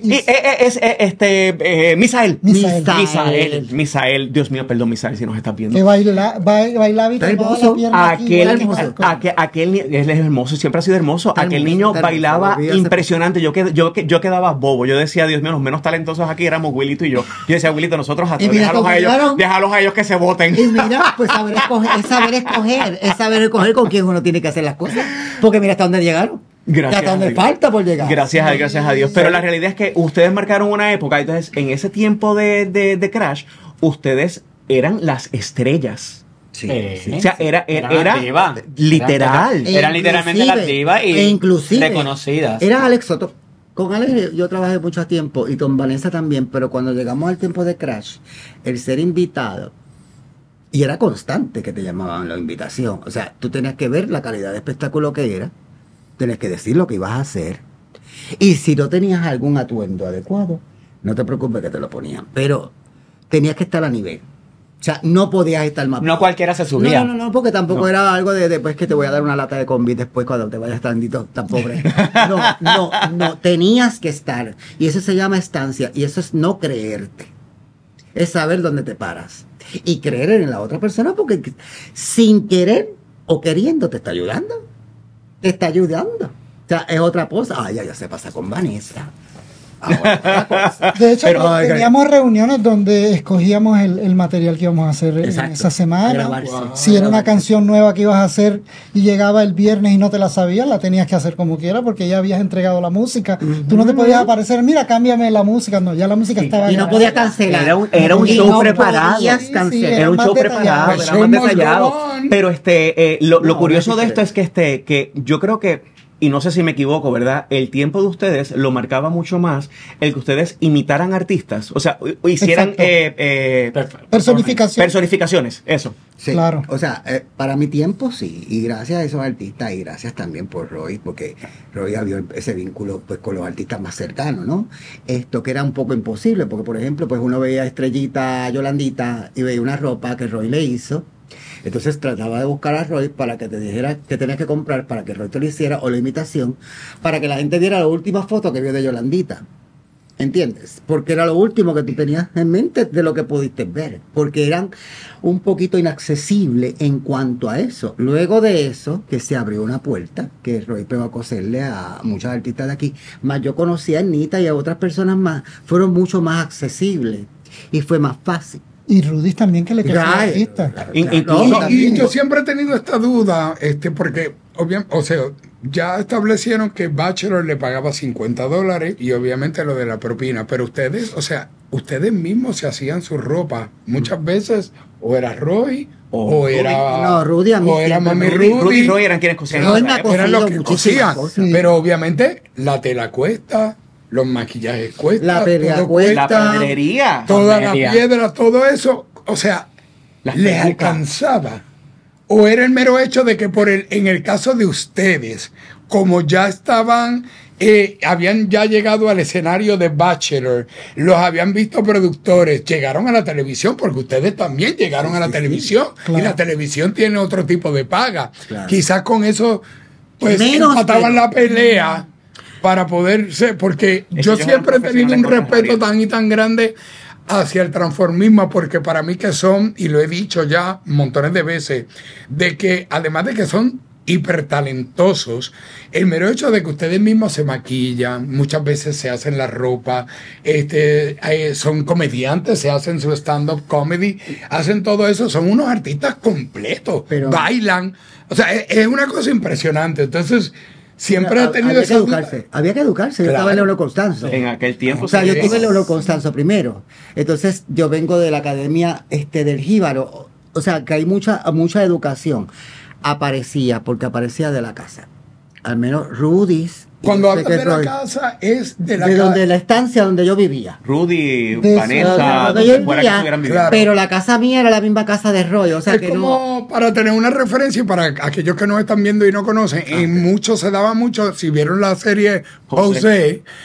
Misael, Dios mío, perdón, Misael, si nos estás viendo. Que bailaba y tomaba la pierna aquel él es hermoso, siempre ha sido hermoso. Aquel niño bailaba impresionante. Yo quedaba bobo. Yo decía, Dios mío, los menos talentosos aquí éramos Willito y yo. Yo decía, Willito, nosotros déjalos a ellos que se voten. Y mira, pues saber escoger con quién uno tiene que hacer las cosas. Porque mira hasta dónde llegaron. Gracias hasta dónde falta por llegar. Gracias a Dios. Pero la realidad es que ustedes marcaron una época. Entonces, en ese tiempo de Crash, ustedes eran las estrellas. Sí. O sea, era literal. Eran literalmente las divas y inclusive reconocidas. Era Alex Soto. Con Alex yo trabajé mucho tiempo y con Vanessa también, pero cuando llegamos al tiempo de Crash, el ser invitado, y era constante que te llamaban la invitación. O sea, tú tenías que ver la calidad de espectáculo que era, tenías que decir lo que ibas a hacer, y si no tenías algún atuendo adecuado, no te preocupes que te lo ponían, pero tenías que estar a nivel. O sea, no podías estar más. No cualquiera se subía. No, porque tampoco era algo de después que te voy a dar una lata de combi después cuando te vayas tan pobre. No, tenías que estar. Y eso se llama estancia. Y eso es no creerte. Es saber dónde te paras. Y creer en la otra persona porque sin querer o queriendo te está ayudando. Te está ayudando. O sea, es otra cosa. Ya se pasa con Vanessa. De hecho, teníamos reuniones donde escogíamos el material que íbamos a hacer en esa semana. Si era una canción nueva que ibas a hacer y llegaba el viernes y no te la sabías, la tenías que hacer como quiera porque ya habías entregado la música. Tú no te podías aparecer, mira, cámbiame la música. No, ya la música estaba. Y no podías cancelar. Era un show preparado. Era un show preparado, era más detallado. Pero lo curioso de esto es que yo creo que, y no sé si me equivoco, ¿verdad? El tiempo de ustedes lo marcaba mucho más el que ustedes imitaran artistas. O sea, hicieran personificaciones, eso. Sí, claro. O sea, para mi tiempo sí, y gracias a esos artistas, y gracias también por Roy, porque Roy había ese vínculo pues con los artistas más cercanos, ¿no? Esto que era un poco imposible, porque por ejemplo, pues uno veía a Estrellita, Yolandita, y veía una ropa que Roy le hizo. Entonces trataba de buscar a Roy para que te dijera qué tenías que comprar para que Roy te lo hiciera, o la imitación, para que la gente viera la última foto que vio de Yolandita. ¿Entiendes? Porque era lo último que tú tenías en mente de lo que pudiste ver. Porque eran un poquito inaccesibles en cuanto a eso. Luego de eso, que se abrió una puerta, que Roy pegó a coserle a muchas artistas de aquí. Más yo conocí a Anita y a otras personas más. Fueron mucho más accesibles y fue más fácil. Y Rudy también, que le quedó artista. Y yo siempre he tenido esta duda, porque obviamente, o sea, ya establecieron que Bachelor le pagaba $50 y obviamente lo de la propina, pero ustedes, o sea, ustedes mismos se hacían su ropa. Muchas veces, o era Roy, o era... Rudy a mí. O era Mami Rudy. Y Roy eran quienes cosían. Eran los que cosían. Pero obviamente la tela cuesta. Los maquillajes cuestan, la pedrería, toda la piedra, todo eso, o sea, les alcanzaba. O era el mero hecho de que en el caso de ustedes, como ya estaban, habían ya llegado al escenario de Bachelor, los habían visto productores, llegaron a la televisión, porque ustedes también llegaron a la televisión, claro. Y la televisión tiene otro tipo de paga. Claro. Quizás con eso, pues, empataban la pelea. Para poder ser, porque yo siempre he tenido un respeto tan y tan grande hacia el transformismo, porque para mí que son, y lo he dicho ya montones de veces, de que además de que son hipertalentosos, el mero hecho de que ustedes mismos se maquillan, muchas veces se hacen la ropa, son comediantes, se hacen su stand-up comedy, hacen todo eso, son unos artistas completos, bailan, o sea, es una cosa impresionante. Entonces, siempre he tenido esa duda. Había que educarse. Claro. Yo estaba en Leonor Constanzo. En aquel tiempo. O sea, yo estuve en Leonor Constanzo primero. Entonces, yo vengo de la academia del Jíbaro. O sea, que hay mucha educación. Porque aparecía de la casa. Al menos Rudy's. Cuando hablas de la casa, es de la casa. De la estancia donde yo vivía. Rudy, Vanessa, claro. Pero la casa mía era la misma casa de Roy. O sea, es que como para tener una referencia, y para aquellos que nos están viendo y no conocen, en muchos se daba mucho, si vieron la serie José,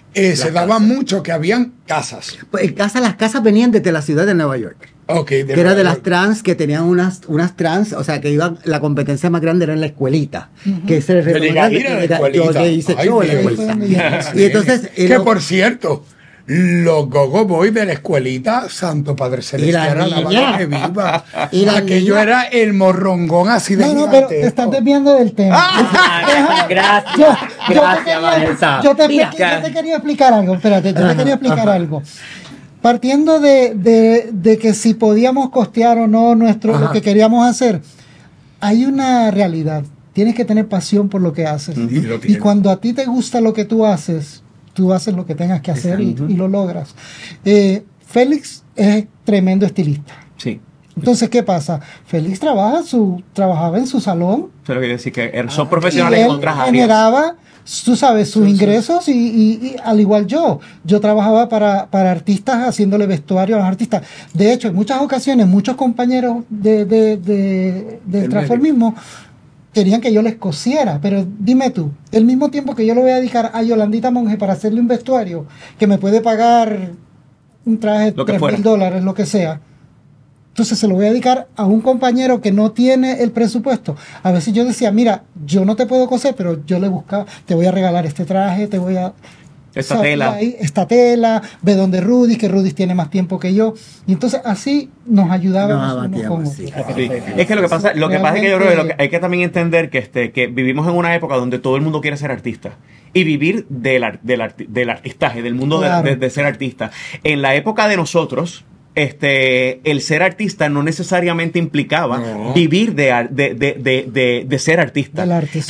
se daba mucho que habían casas. Pues las casas venían desde la ciudad de Nueva York. Okay, que era de las trans, que tenían unas trans, o sea, que iban, la competencia más grande era en la escuelita. Que se yo llegué a ir a la escuelita. Yo hice show en la escuelita. Y entonces... Que por cierto... Los Gogo Boys de la escuelita, Santo Padre Celestial, era la barra que viva. Y aquello era el morrongón así de No, pero te estás desviando del tema. Gracias. Yo te quería explicar algo. Espérate, yo te quería explicar algo. Partiendo de que si podíamos costear o no lo que queríamos hacer, hay una realidad. Tienes que tener pasión por lo que haces. Y cuando a ti te gusta lo que tú haces lo que tengas que hacer y lo logras. Félix es tremendo estilista. Sí. Entonces, ¿qué pasa? Félix trabajaba en su salón. Pero quiere decir que son profesionales en otras áreas. Generaba, tú sabes, sus ingresos y al igual yo trabajaba para artistas haciéndole vestuario a los artistas. De hecho, en muchas ocasiones, muchos compañeros del transformismo querían que yo les cosiera, pero dime tú, el mismo tiempo que yo lo voy a dedicar a Yolandita Monge para hacerle un vestuario, que me puede pagar un traje de $3,000, lo que sea, entonces se lo voy a dedicar a un compañero que no tiene el presupuesto. A veces yo decía, mira, yo no te puedo coser, pero yo le buscaba, te voy a regalar este traje, te voy a... Esta tela, ve donde Rudy, que Rudy tiene más tiempo que yo. Y entonces así nos ayudábamos uno con otro. Sí. Es que lo que pasa es que yo creo que hay que también entender que vivimos en una época donde todo el mundo quiere ser artista. Y vivir del artistaje, del mundo de ser artista. En la época de nosotros, el ser artista no necesariamente implicaba vivir de ser artista.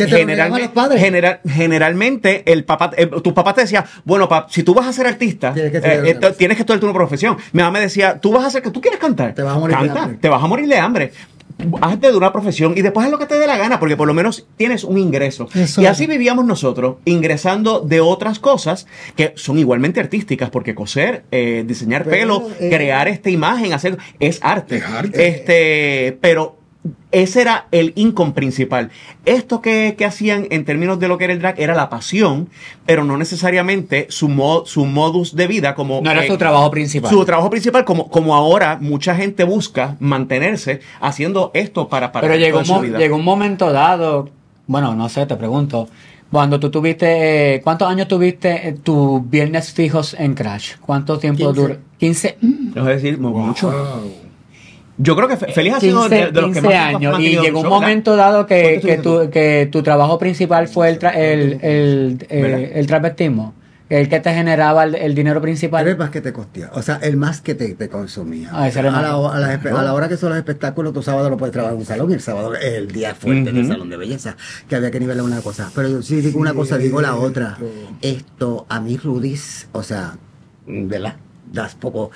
Generalmente tu papá te decía, bueno, si tú vas a ser artista, tienes que estudiar una profesión. Mi mamá me decía, tú quieres cantar, te vas a morir de hambre. Hazte de una profesión y después haz lo que te dé la gana, porque por lo menos tienes un ingreso. Eso. Y así vivíamos nosotros, ingresando de otras cosas que son igualmente artísticas, porque coser, diseñar pelo, crear esta imagen, es arte. Pero ese era el income principal. Esto que hacían en términos de lo que era el drag era la pasión, pero no necesariamente su modus de vida, como no era su trabajo principal. Su trabajo principal, como ahora mucha gente busca mantenerse haciendo esto para pero llegó un momento dado, bueno, no sé, te pregunto, cuando tú tuviste, ¿cuántos años tuviste tus viernes fijos en Crash? ¿Cuánto tiempo duró? 15. Es decir, mucho. Yo creo que Félix ha sido de los que más años y llegó un momento dado que tu trabajo principal fue el travestismo, el que te generaba el dinero principal. Era el más que te costía, o sea, el más que te consumía. A la hora que son los espectáculos, tu sábado lo puedes trabajar en un salón y el sábado es el día fuerte del salón de belleza, que había que nivelar una cosa. Pero yo sí digo una cosa, digo la otra. Esto, a mí Rudis, o sea, ¿verdad? Das poco...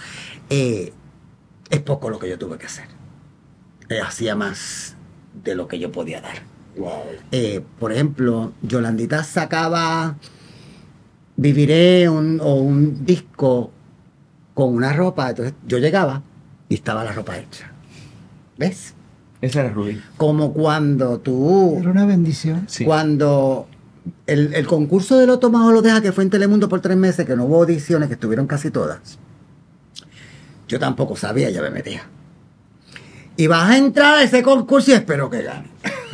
es poco lo que yo tuve que hacer. Hacía más de lo que yo podía dar. Wow. Por ejemplo, Yolandita sacaba Viviré un disco con una ropa. Entonces yo llegaba y estaba la ropa hecha. ¿Ves? Esa era Rudy. Como cuando tú... Era una bendición. Sí. Cuando el concurso de Loto Más o Lo Deja, que fue en Telemundo por 3 meses, que no hubo audiciones, que estuvieron casi todas. Yo tampoco sabía, ya me metía. Y vas a entrar a ese concurso y espero que gane.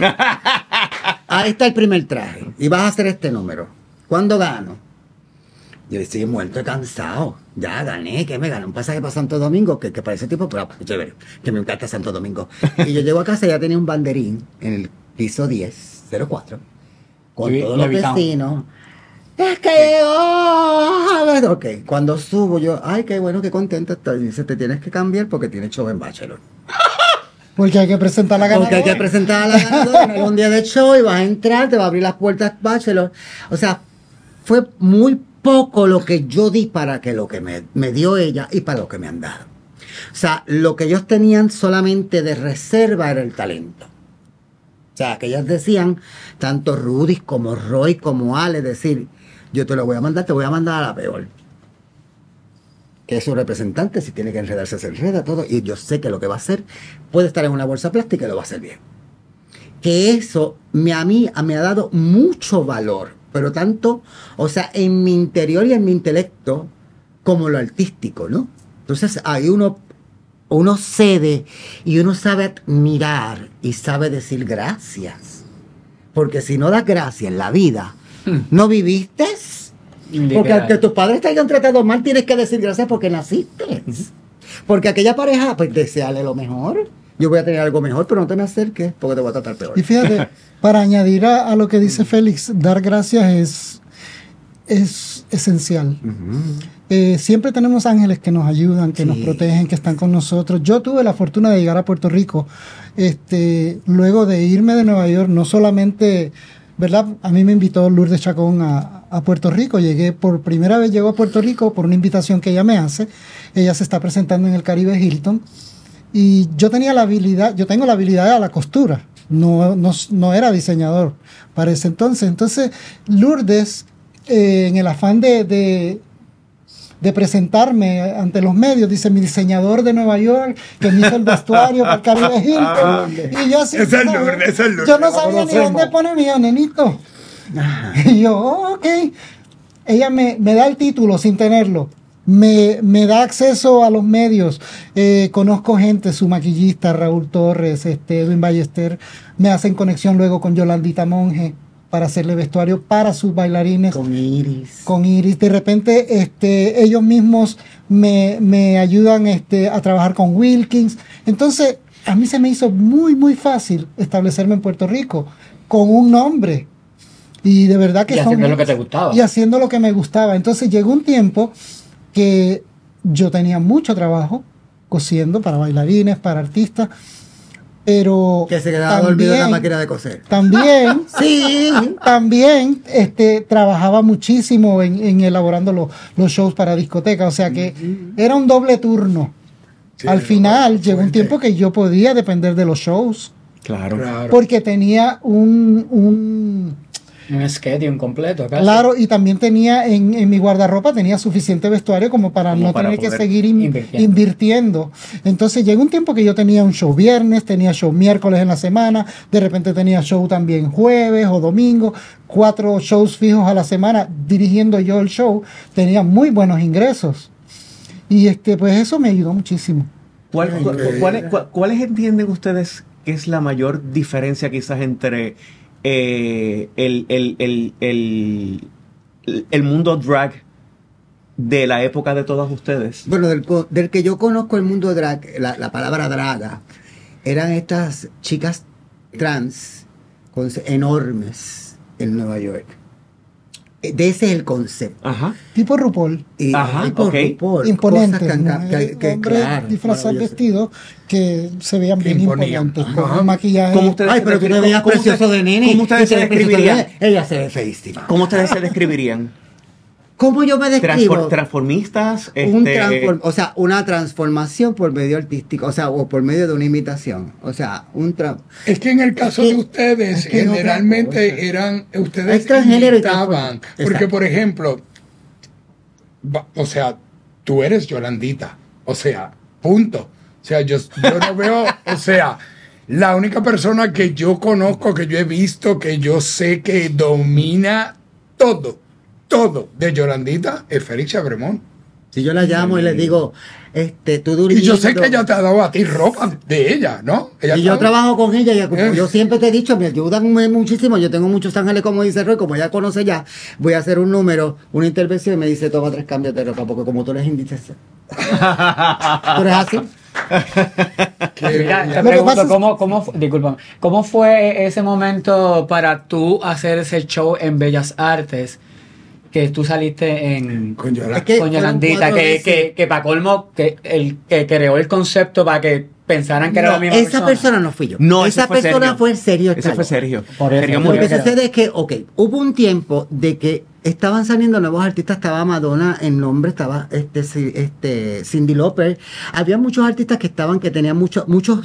Ahí está el primer traje. Y vas a hacer este número. ¿Cuándo gano? Yo estoy muerto y cansado. Ya gané, que me gané un pasaje para Santo Domingo, que para ese tipo, pero chévere, que me encanta Santo Domingo. Y yo llego a casa y ya tenía un banderín en el piso 1004 con todos los vecinos. Es que llegó. Ok, cuando subo yo, ay, qué bueno, qué contento estoy. Dice, te tienes que cambiar porque tienes show en Bachelor. Porque hay que presentar a la ganadora. Porque hay que presentar a la ganadora en un día de show y vas a entrar, te va a abrir las puertas Bachelor. O sea, fue muy poco lo que yo di para que lo que me dio ella y para lo que me han dado. O sea, lo que ellos tenían solamente de reserva era el talento. O sea, que ellas decían, tanto Rudy como Roy como Ale, decir, yo te voy a mandar a la peor. Que es su representante, si tiene que enredarse, se enreda todo. Y yo sé que lo que va a hacer puede estar en una bolsa plástica y lo va a hacer bien. Que eso a mí me ha dado mucho valor. pero tanto, o sea, en mi interior y en mi intelecto, como lo artístico, ¿no? Entonces ahí uno cede y uno sabe admirar y sabe decir gracias. Porque si no das gracias en la vida, no viviste. Porque aunque tus padres te hayan tratado mal, tienes que decir gracias porque naciste. Porque aquella pareja, pues deseale lo mejor. Yo voy a tener algo mejor, pero no te me acerques porque te voy a tratar peor. Y fíjate, para añadir a lo que dice Félix, dar gracias es esencial. Siempre tenemos ángeles que nos ayudan, que nos protegen, que están con nosotros. Yo tuve la fortuna de llegar a Puerto Rico, luego de irme de Nueva York, no solamente, ¿verdad? A mí me invitó Lourdes Chacón a Puerto Rico. Por primera vez llegó a Puerto Rico por una invitación que ella me hace. Ella se está presentando en el Caribe Hilton. Y yo tengo la habilidad a la costura. No era diseñador para ese entonces. Entonces, Lourdes, en el afán de presentarme ante los medios, dice: mi diseñador de Nueva York, que me hizo el vestuario para el Caribe Hilton. Y yo así, yo no sabía ni dónde ponerme, nenito. Y yo, ok. Ella me da el título sin tenerlo. Me da acceso a los medios. Conozco gente, su maquillista, Raúl Torres, Edwin Ballester. Me hacen conexión luego con Yolandita Monge para hacerle vestuario para sus bailarines. Con Iris. De repente, ellos mismos me ayudan a trabajar con Wilkins. Entonces, a mí se me hizo muy, muy fácil establecerme en Puerto Rico con un nombre. Y de verdad que y haciendo lo que te gustaba. Y haciendo lo que me gustaba. Entonces, llegó un tiempo que yo tenía mucho trabajo cosiendo para bailarines, para artistas. Pero que se quedaba dormido en la máquina de coser. También, sí, también trabajaba muchísimo en elaborando los shows para discotecas. O sea que era un doble turno. Sí, al final llegó un tiempo que yo podía depender de los shows. Claro. Porque tenía un schedule completo. Casi. Claro, y también tenía en mi guardarropa tenía suficiente vestuario como para no tener que seguir invirtiendo. Entonces llegó un tiempo que yo tenía un show viernes, tenía show miércoles en la semana, de repente tenía show también jueves o domingo, 4 shows fijos a la semana dirigiendo yo el show. Tenía muy buenos ingresos. Y pues eso me ayudó muchísimo. ¿Cuáles entienden ustedes que es la mayor diferencia quizás entre el mundo drag de la época de todas ustedes? Bueno, del que yo conozco el mundo drag, la palabra draga, eran estas chicas trans enormes en Nueva York. De ese es el concepto. Ajá. Tipo RuPaul. RuPaul. Imponentes. Hombres disfrazados vestidos que se veían bien imponentes. Con maquillaje. Ay, pero tú te veías precioso de nene. ¿Cómo ustedes se describirían? Ella se ve feísima. ¿Cómo ustedes se describirían? ¿Cómo yo me describo? Transformistas. O sea, una transformación por medio artístico, o sea, o por medio de una imitación. O sea, es que en el caso de ustedes, generalmente ustedes imitaban. Porque, por ejemplo, o sea, tú eres Yolandita. O sea, punto. O sea, yo no veo, o sea, la única persona que yo conozco, que yo he visto, que yo sé que domina todo de Yolandita es Félix Chabremont. Si yo la llamo y le digo, tú durmiendo. Y yo sé que ella te ha dado a ti ropa de ella, ¿no? Yo trabajo con ella y como yo siempre te he dicho, me ayudan muchísimo. Yo tengo muchos ángeles, como dice Roy, como ella conoce ya, voy a hacer un número, una intervención y me dice, toma 3 cambios de ropa, porque como tú les indices. ¿Tú eres así? Mira, te pregunto, ¿cómo fue ese momento para tú hacer ese show en Bellas Artes? Que tú saliste con Yolandita, que para colmo, que el que creó el concepto para que pensaran que era la misma persona. Esa persona no fui yo. No, esa persona fue Sergio. Ese fue Sergio. Lo que sucede es que, hubo un tiempo de que estaban saliendo nuevos artistas, estaba Madonna en nombre, estaba Cyndi Lauper. Había muchos artistas que tenían muchos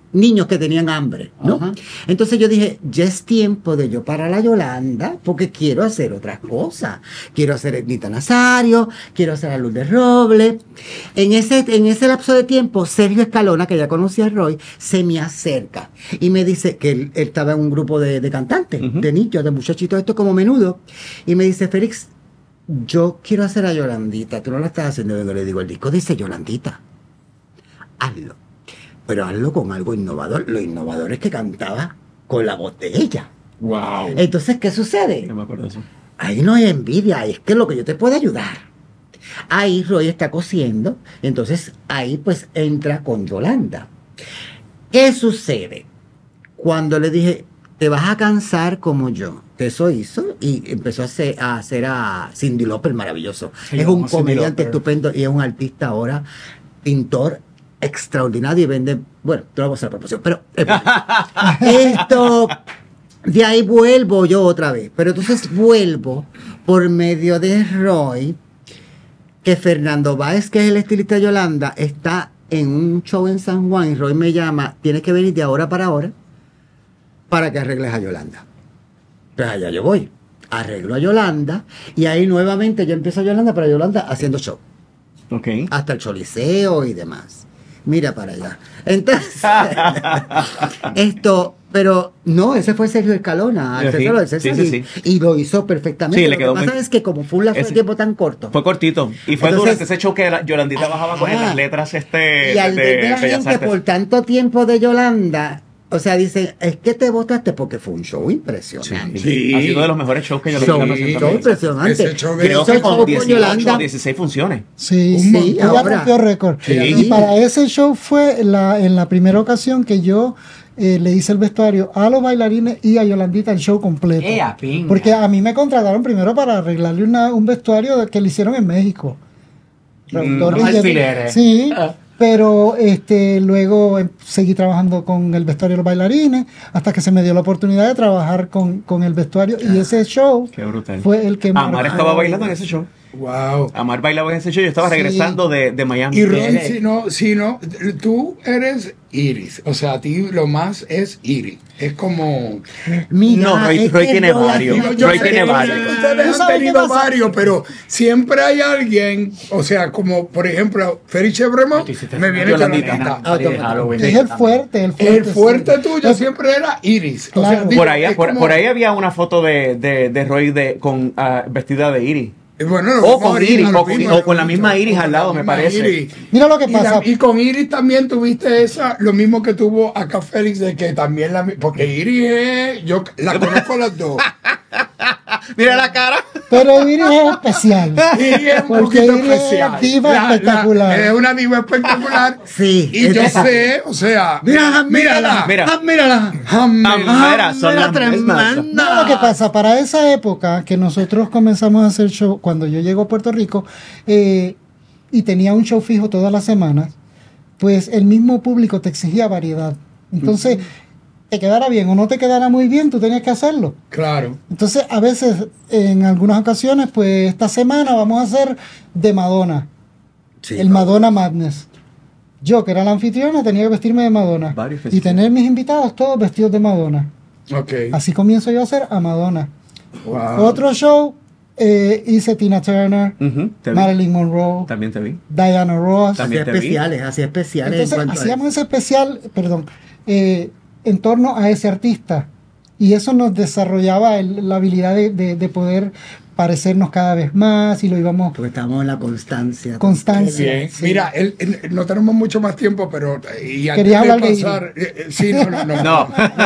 niños que tenían hambre, ¿no? Uh-huh. Entonces yo dije, ya es tiempo de yo parar a Yolanda porque quiero hacer otras cosas. Quiero hacer Ednita Nazario, quiero hacer a Lourdes Robles. En ese lapso de tiempo, Sergio Escalona, que ya conocía a Roy, se me acerca y me dice que él estaba en un grupo de cantantes, uh-huh, de niños, de muchachitos, esto como Menudo, y me dice, Félix, yo quiero hacer a Yolandita, tú no la estás haciendo. Yo le digo, el disco dice Yolandita, hazlo, pero hazlo con algo innovador. Lo innovador es que cantaba con la voz de ella. Wow. Entonces, ¿qué sucede? No me acuerdo de eso. Ahí no hay envidia, es que lo que yo te puedo ayudar. Ahí Roy está cosiendo, entonces ahí pues entra con Yolanda. ¿Qué sucede? Cuando le dije, te vas a cansar como yo, que eso hizo, y empezó a hacer a Cyndi Lauper, maravilloso. Sí, es un comediante estupendo y es un artista ahora, pintor extraordinario y vende, bueno, te lo vamos a hacer la promoción, pero esto, de ahí vuelvo yo otra vez, pero entonces vuelvo por medio de Roy, que Fernando Báez, que es el estilista de Yolanda, está en un show en San Juan y Roy me llama, tienes que venir de ahora para que arregles a Yolanda. Pues allá yo voy, arreglo a Yolanda y ahí nuevamente yo empiezo a Yolanda, pero Yolanda haciendo show. Okay. Hasta el Choliseo y demás. Mira para allá. Entonces, pero no, ese fue Sergio Escalona, sí. Y lo hizo perfectamente. Sí, lo que pasa es que como fue un lapso de tiempo tan corto. Fue cortito. Y fue durante ese show que Yolandita bajaba con las letras y al ver la gente por tanto tiempo de Yolanda, o sea, dicen, es que te votaste porque fue un show impresionante. Sí. Ha sido de los mejores shows que yo le he show impresionante. Ese show creo que con 18 o 16 funciones. Sí, ahora rompió récord. Sí. Y para ese show fue en la primera ocasión que yo le hice el vestuario a los bailarines y a Yolandita el show completo. Porque a mí me contrataron primero para arreglarle un vestuario que le hicieron en México. Sí. Pero luego seguí trabajando con el vestuario de los bailarines hasta que se me dio la oportunidad de trabajar con el vestuario y ese show fue el que Amar estaba bailando en ese show. Wow. Amar bailaba en ese show. Yo estaba regresando de Miami. Y Roy, si no, tú eres Iris. O sea, a ti lo más es Iris. Es como... Mira, no, Roy tiene varios. Roy tiene varios. Ustedes han tenido varios, pero siempre hay alguien, o sea, como por ejemplo, Félix Chevremont, me viene Yolandita. Es el fuerte. El fuerte tuyo siempre era Iris. Claro. O sea, digo, por ahí había una foto de Roy con vestida de Iris. Bueno, o con Iris, o con la misma Iris al lado, me parece. Iris. Mira lo que pasa. Y con Iris también tuviste lo mismo que tuvo acá Félix, de que también porque Iris yo la conozco las dos. Mira la cara. Pero Iris es especial. Iris es un poquito especial. Es diva espectacular. Es una diva espectacular. Sí. Y yo sé, o sea, mírala. Son las tremendas. Mira lo que pasa. Para esa época que nosotros comenzamos a hacer show, cuando yo llego a Puerto Rico, y tenía un show fijo todas las semanas, pues el mismo público te exigía variedad. Entonces, te quedara bien o no te quedara muy bien, tú tenías que hacerlo. Claro. Entonces, a veces, en algunas ocasiones, pues esta semana vamos a hacer de Madonna. Sí, el Madonna Madness. Yo, que era la anfitriona, tenía que vestirme de Madonna. Y tener mis invitados todos vestidos de Madonna. Okay. Así comienzo yo a hacer a Madonna. Wow. Otro show, hice Tina Turner, Marilyn Monroe. También te vi. Diana Ross. Hacía especiales. Entonces, hacíamos ese especial, en torno a ese artista. Y eso nos desarrollaba la habilidad de poder parecernos cada vez más y lo íbamos... Porque estábamos en la constancia. Bien. Sí. Mira, no tenemos mucho más tiempo, pero... Quería hablar de pasar... Sí, no.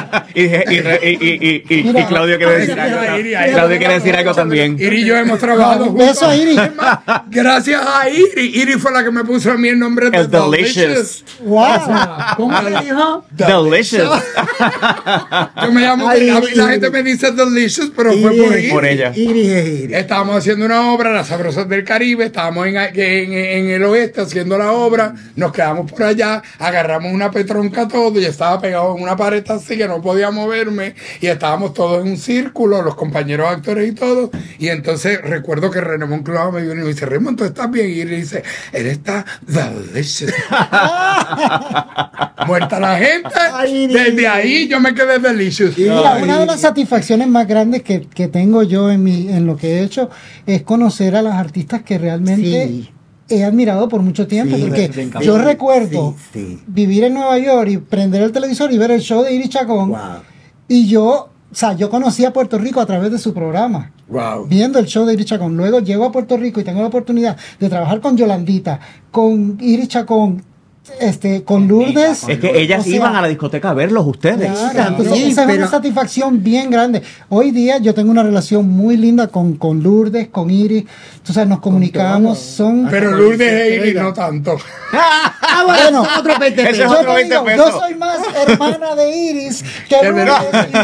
Y Claudio quiere decir algo. Claudio quiere decir algo también. Iri y yo hemos trabajado juntos. Beso a Iri. Gracias a Iri. Iri fue la que me puso a mí el nombre de Delicious. Wow. ¿Cómo le dijo? Delicious. Yo me llamo... La gente me dice Delicious, pero fue por Iri. Por ella. Estábamos haciendo una obra, Las Sabrosas del Caribe, estábamos en el oeste haciendo la obra, nos quedamos por allá, agarramos una petronca todo y estaba pegado en una pared así que no podía moverme y estábamos todos en un círculo, los compañeros actores y todo, y entonces recuerdo que René Monclova me viene y me dice, Raymond, ¿tú estás bien? Y él dice, él está delicious. muerta la gente. Desde ahí yo me quedé delicious. Mira, una de las satisfacciones más grandes que tengo yo en lo que he hecho es conocer a las artistas que realmente he admirado por mucho tiempo, porque yo recuerdo vivir en Nueva York y prender el televisor y ver el show de Iris Chacón, y yo conocí a Puerto Rico a través de su programa. Viendo el show de Iris Chacón. Luego llego a Puerto Rico y tengo la oportunidad de trabajar con Yolandita, con Iris Chacón, con Lourdes. Es que ellas iban a la discoteca a verlos ustedes. Claro, esa es una satisfacción bien grande. Hoy día yo tengo una relación muy linda con Lourdes, con Iris. Entonces nos comunicamos. Pero Lourdes e Iris no tanto. Bueno, otro 20 pesos. Yo soy más hermana de Iris que Lourdes.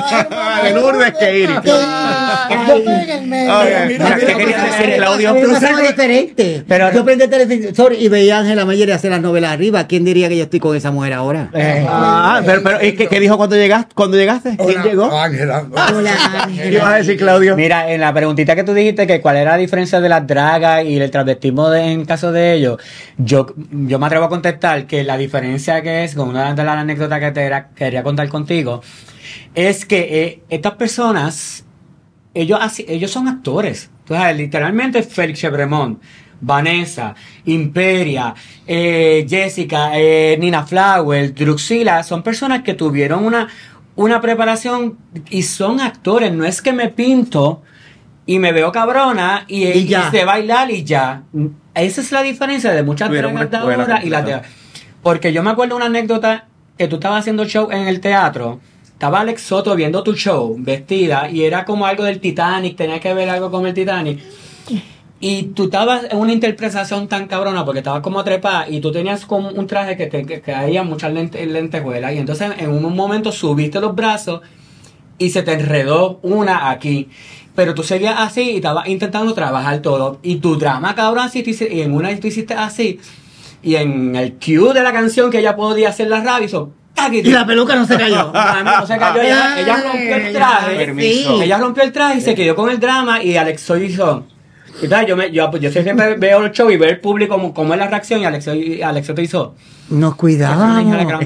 De Lourdes que Iris. Yo estoy en el medio. ¿Qué querías decir, Claudio? Pero es algo diferente. Yo prendí el televisor y veía a Ángela Mayer hacer las novelas arriba. ¿Quién diría que yo estoy con esa mujer ahora? Pero ¿qué dijo cuando llegaste? ¿Quién llegó? Ángela. Hola, ¿Qué ibas a decir, Claudio? Mira, en la preguntita que tú dijiste, que cuál era la diferencia de las dragas y el travestismo en caso de ellos, yo me atrevo a contestar que la diferencia que es, con una de las anécdotas que quería contar contigo, es que estas personas, ellos son actores. Entonces, literalmente, Félix Chevremont, Vanessa, Imperia, Jessica, Nina Flower, Druxila, son personas que tuvieron una preparación y son actores. No es que me pinto y me veo cabrona y sé bailar y ya. Esa es la diferencia de muchas dragas de ahora y las de... Porque yo me acuerdo una anécdota que tú estabas haciendo show en el teatro. Estaba Alex Soto viendo tu show vestida y era como algo del Titanic, tenía que ver algo con el Titanic. Y tú estabas en una interpretación tan cabrona porque estabas como trepada y tú tenías como un traje que caía muchas lentejuelas y entonces en un momento subiste los brazos y se te enredó una aquí. Pero tú seguías así y estabas intentando trabajar todo. Y tu drama, cabrón, así, y en una tú hiciste así. Y en el cue de la canción que ella podía hacer la radio hizo... Y la peluca no se cayó. No se cayó. Ella rompió el traje. Ella rompió el traje y se quedó con el drama y Alex Soy hizo... Y tal, yo siempre veo el show y veo el público como es la reacción y Alex te hizo... Nos cuidábamos.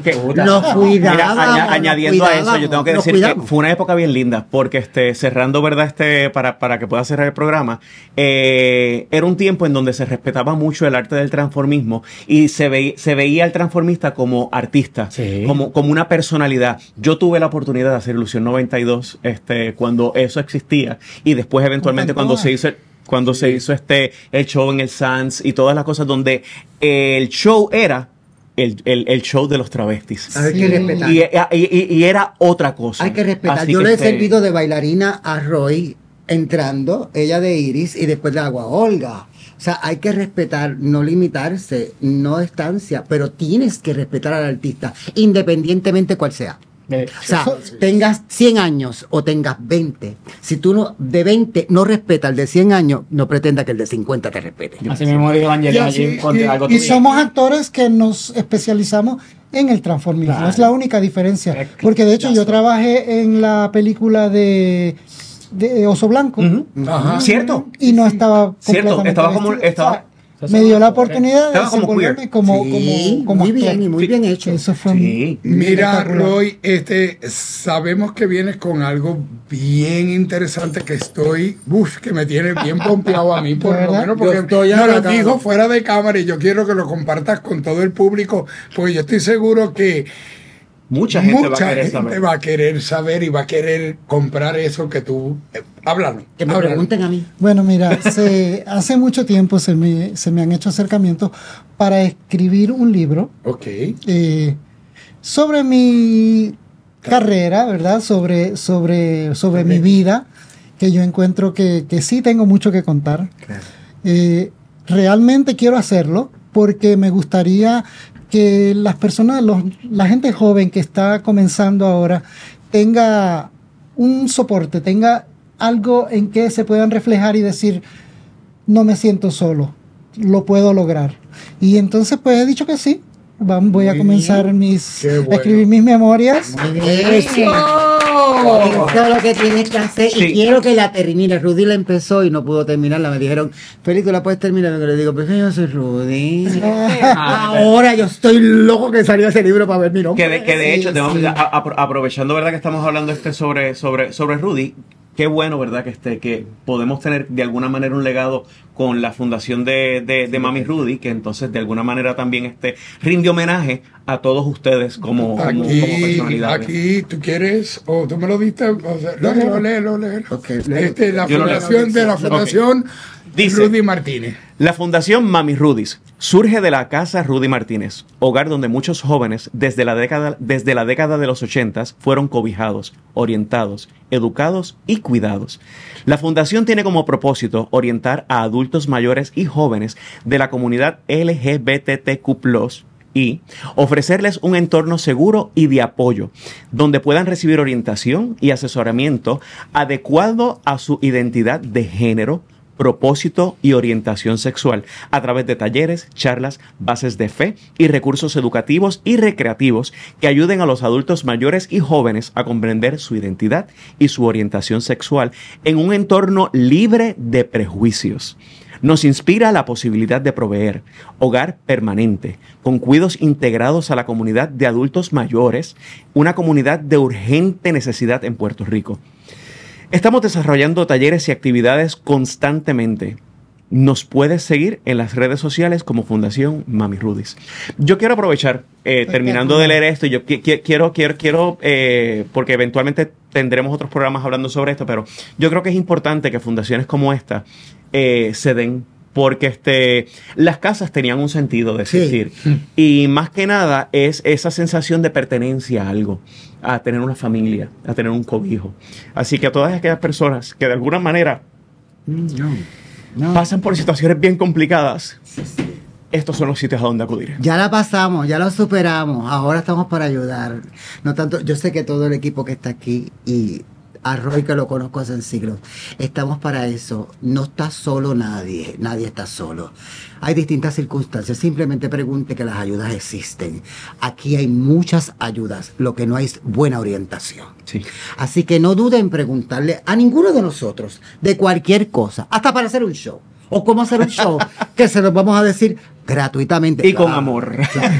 Mira, añadiendo a eso, yo tengo que decir que fue una época bien linda, porque cerrando, ¿verdad? Para que pueda cerrar el programa, era un tiempo en donde se respetaba mucho el arte del transformismo y se veía al transformista como artista, como una personalidad. Yo tuve la oportunidad de hacer Ilusión 92 cuando eso existía y después eventualmente cuando se hizo el show en el Sands y todas las cosas donde el show era el show de los travestis. Hay que respetar. Y era otra cosa. Hay que respetar. Así yo le he servido de bailarina a Roy entrando, ella de Iris, y después de Agua Olga. O sea, hay que respetar, no limitarse, no estancia, pero tienes que respetar al artista, independientemente cuál sea. O sea, tengas 100 años o tengas 20. Si tú de 20 no respetas al de 100 años, no pretenda que el de 50 te respete. Así mismo dijo Angelina. Y somos actores que nos especializamos en el transformismo. Claro. Es la única diferencia. Porque de hecho yo trabajé en la película de Oso Blanco. ¿Cierto? Y no estaba me dio la oportunidad de desenvolverme como muy bien y muy bien hecho. Eso fue Mira, Roy, sabemos que vienes con algo bien interesante que me tiene bien pompeado a mí, por lo menos, porque nos lo dijo fuera de cámara y yo quiero que lo compartas con todo el público, porque yo estoy seguro que mucha gente va a querer saber y va a querer comprar eso que tú... Háblanos. Que me pregunten a mí. Bueno, mira, hace mucho tiempo se me han hecho acercamientos para escribir un libro. Sobre mi carrera, ¿verdad? Sobre mi vida, que yo encuentro que sí tengo mucho que contar. Claro. Realmente quiero hacerlo porque me gustaría que las personas, la gente joven que está comenzando ahora, tenga un soporte, tenga algo en que se puedan reflejar y decir, no me siento solo, lo puedo lograr. Y entonces pues he dicho que sí, voy a comenzar a escribir mis memorias. Eso es lo que tienes que hacer y quiero que la termine. Rudy la empezó y no pudo terminarla. Me dijeron, Félix, tú la puedes terminar. Y le digo, pues yo soy Rudy. Ahora yo estoy loco que salió ese libro para ver mi nombre. Que de hecho, aprovechando, ¿verdad? Que estamos hablando sobre Rudy. Qué bueno, ¿verdad? Que podemos tener de alguna manera un legado con la fundación de Mami Rudy, que entonces de alguna manera también rinde homenaje a todos ustedes como personalidades. Aquí, ¿tú quieres? ¿O tú me lo diste? O sea, léelo. Okay, la fundación de la Fundación Dice, Rudy Martínez. La Fundación Mami Rudis surge de la casa Rudy Martínez, hogar donde muchos jóvenes desde la década de los 80 fueron cobijados, orientados, educados y cuidados. La fundación tiene como propósito orientar a adultos mayores y jóvenes de la comunidad LGBTQ+, y ofrecerles un entorno seguro y de apoyo, donde puedan recibir orientación y asesoramiento adecuado a su identidad de género, propósito y orientación sexual a través de talleres, charlas, bases de fe y recursos educativos y recreativos que ayuden a los adultos mayores y jóvenes a comprender su identidad y su orientación sexual en un entorno libre de prejuicios. Nos inspira la posibilidad de proveer hogar permanente, con cuidados integrados a la comunidad de adultos mayores, una comunidad de urgente necesidad en Puerto Rico. Estamos desarrollando talleres y actividades constantemente. Nos puedes seguir en las redes sociales como Fundación Mami Rudis. Yo quiero aprovechar, terminando de leer esto, yo quiero porque eventualmente tendremos otros programas hablando sobre esto, pero yo creo que es importante que fundaciones como esta se den, porque las casas tenían un sentido de existir. Sí. Y más que nada es esa sensación de pertenencia a algo, a tener una familia, a tener un cobijo. Así que a todas aquellas personas que de alguna manera pasan por situaciones bien complicadas, estos son los sitios a donde acudir. Ya la pasamos, ya lo superamos, ahora estamos para ayudar. No tanto, yo sé que todo el equipo que está aquí y a Roy, que lo conozco hace siglos, estamos para eso. No está solo nadie está solo. Hay distintas circunstancias, simplemente pregunte que las ayudas existen. Aquí hay muchas ayudas, lo que no hay es buena orientación. Sí. Así que no duden en preguntarle a ninguno de nosotros de cualquier cosa, hasta para hacer un show. O cómo hacer un show, que se los vamos a decir gratuitamente. Y con amor.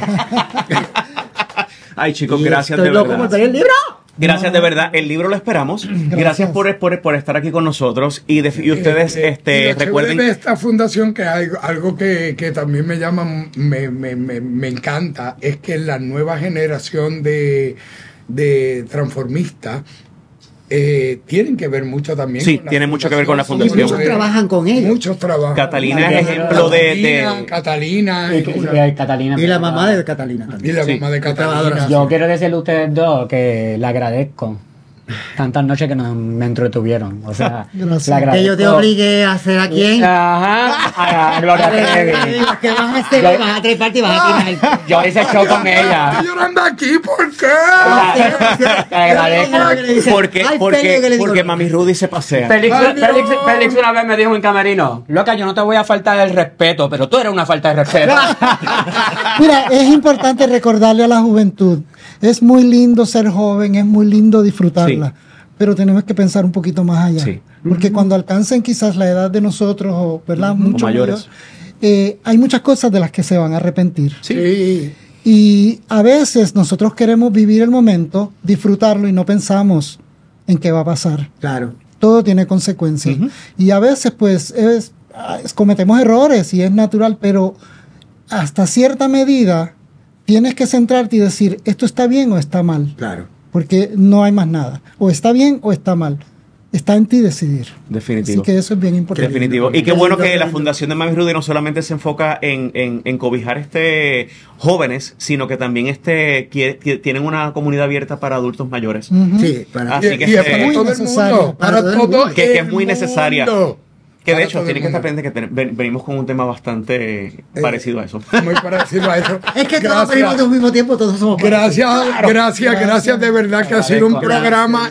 Ay, chicos, gracias de verdad. ¿Cómo el libro? Gracias de verdad, el libro lo esperamos. Gracias por estar aquí con nosotros y ustedes recuerden de esta fundación, que hay algo que también me llama, me encanta, es que la nueva generación de transformistas tienen que ver mucho también. Sí, tiene mucho que ver con la fundación. Muchos trabajan con ellos. Muchos trabajan. Catalina es ejemplo de Catalina. Y la mamá de Catalina también. Y la mamá de Catalina. Yo quiero decirle a ustedes dos que le agradezco tantas noches que me entretuvieron. O sea, que yo te obligué a hacer a quién. Ajá, a Gloria Trevi. ¿Qué vas a hacer? Vas a treparte y vas a tirar. Yo hice show con ella. Estoy llorando aquí, ¿por qué? Te agradezco. Porque Mami Rudy se pasea. Félix una vez me dijo en camerino: loca, yo no te voy a faltar el respeto, pero tú eres una falta de respeto. Mira, es importante recordarle a la juventud. Es muy lindo ser joven, es muy lindo disfrutarla, sí, pero tenemos que pensar un poquito más allá. Sí. Porque cuando alcancen quizás la edad de nosotros, ¿verdad? Mucho mayores, hay muchas cosas de las que se van a arrepentir. Sí. Y a veces nosotros queremos vivir el momento, disfrutarlo y no pensamos en qué va a pasar. Claro. Todo tiene consecuencias. Y a veces pues cometemos errores y es natural, pero hasta cierta medida tienes que centrarte y decir, ¿esto está bien o está mal? Claro. Porque no hay más nada. O está bien o está mal. Está en ti decidir. Definitivo. Así que eso es bien importante. Definitivo. Y qué bueno que la Fundación de Mami Rudy no solamente se enfoca en cobijar jóvenes, sino que también tienen una comunidad abierta para adultos mayores. Sí, así que es muy necesario. Para todo que es muy necesaria. Que de hecho, tiene que estar pendiente que venimos con un tema bastante parecido a eso. Muy parecido a eso. Es que todos venimos al mismo tiempo, todos somos Gracias de verdad que ha sido un programa.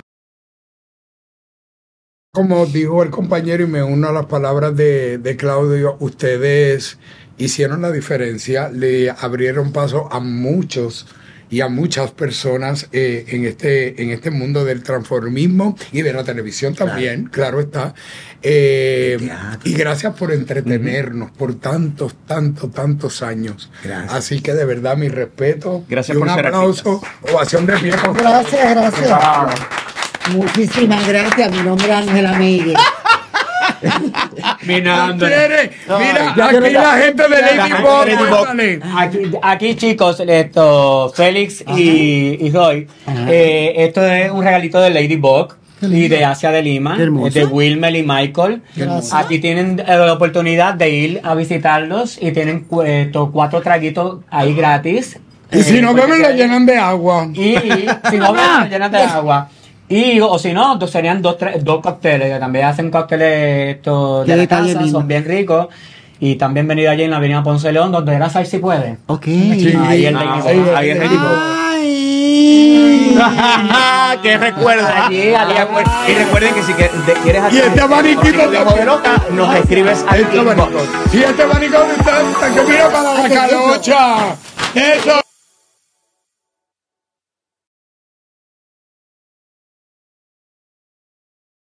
Como dijo el compañero, y me uno a las palabras de Claudio, ustedes hicieron la diferencia, le abrieron paso a muchos y a muchas personas en este mundo del transformismo y de la televisión también, claro está. Y gracias por entretenernos por tantos años. Gracias. Así que de verdad mi respeto. Gracias y por un ser aplauso, artistas. ovación de pie. Gracias. Muchísimas gracias. Mi nombre es Ángela Miguel. Mira, aquí la gente de Ladybug. Aquí chicos, Félix y Roy, esto es un regalito de Ladybug y de Asia de Lima, de Wilmer y Michael. Aquí tienen la oportunidad de ir a visitarlos y tienen 4 traguitos ahí gratis. Y si no beben, lo llenan de agua. Y si no beben, lo llenan de agua. O si no, serían 2 cócteles, que también hacen cócteles de la casa, son bien ricos. Y también venido allí en la avenida Ponce León, donde era Sal si puede. Ok. Sí, ahí en ahí es ¡Qué recuerdo! Y recuerden que si quieres hacer... Y este abaniquito de loca, nos escribes al inbox. Si este abanico está que mira para la calocha. Eso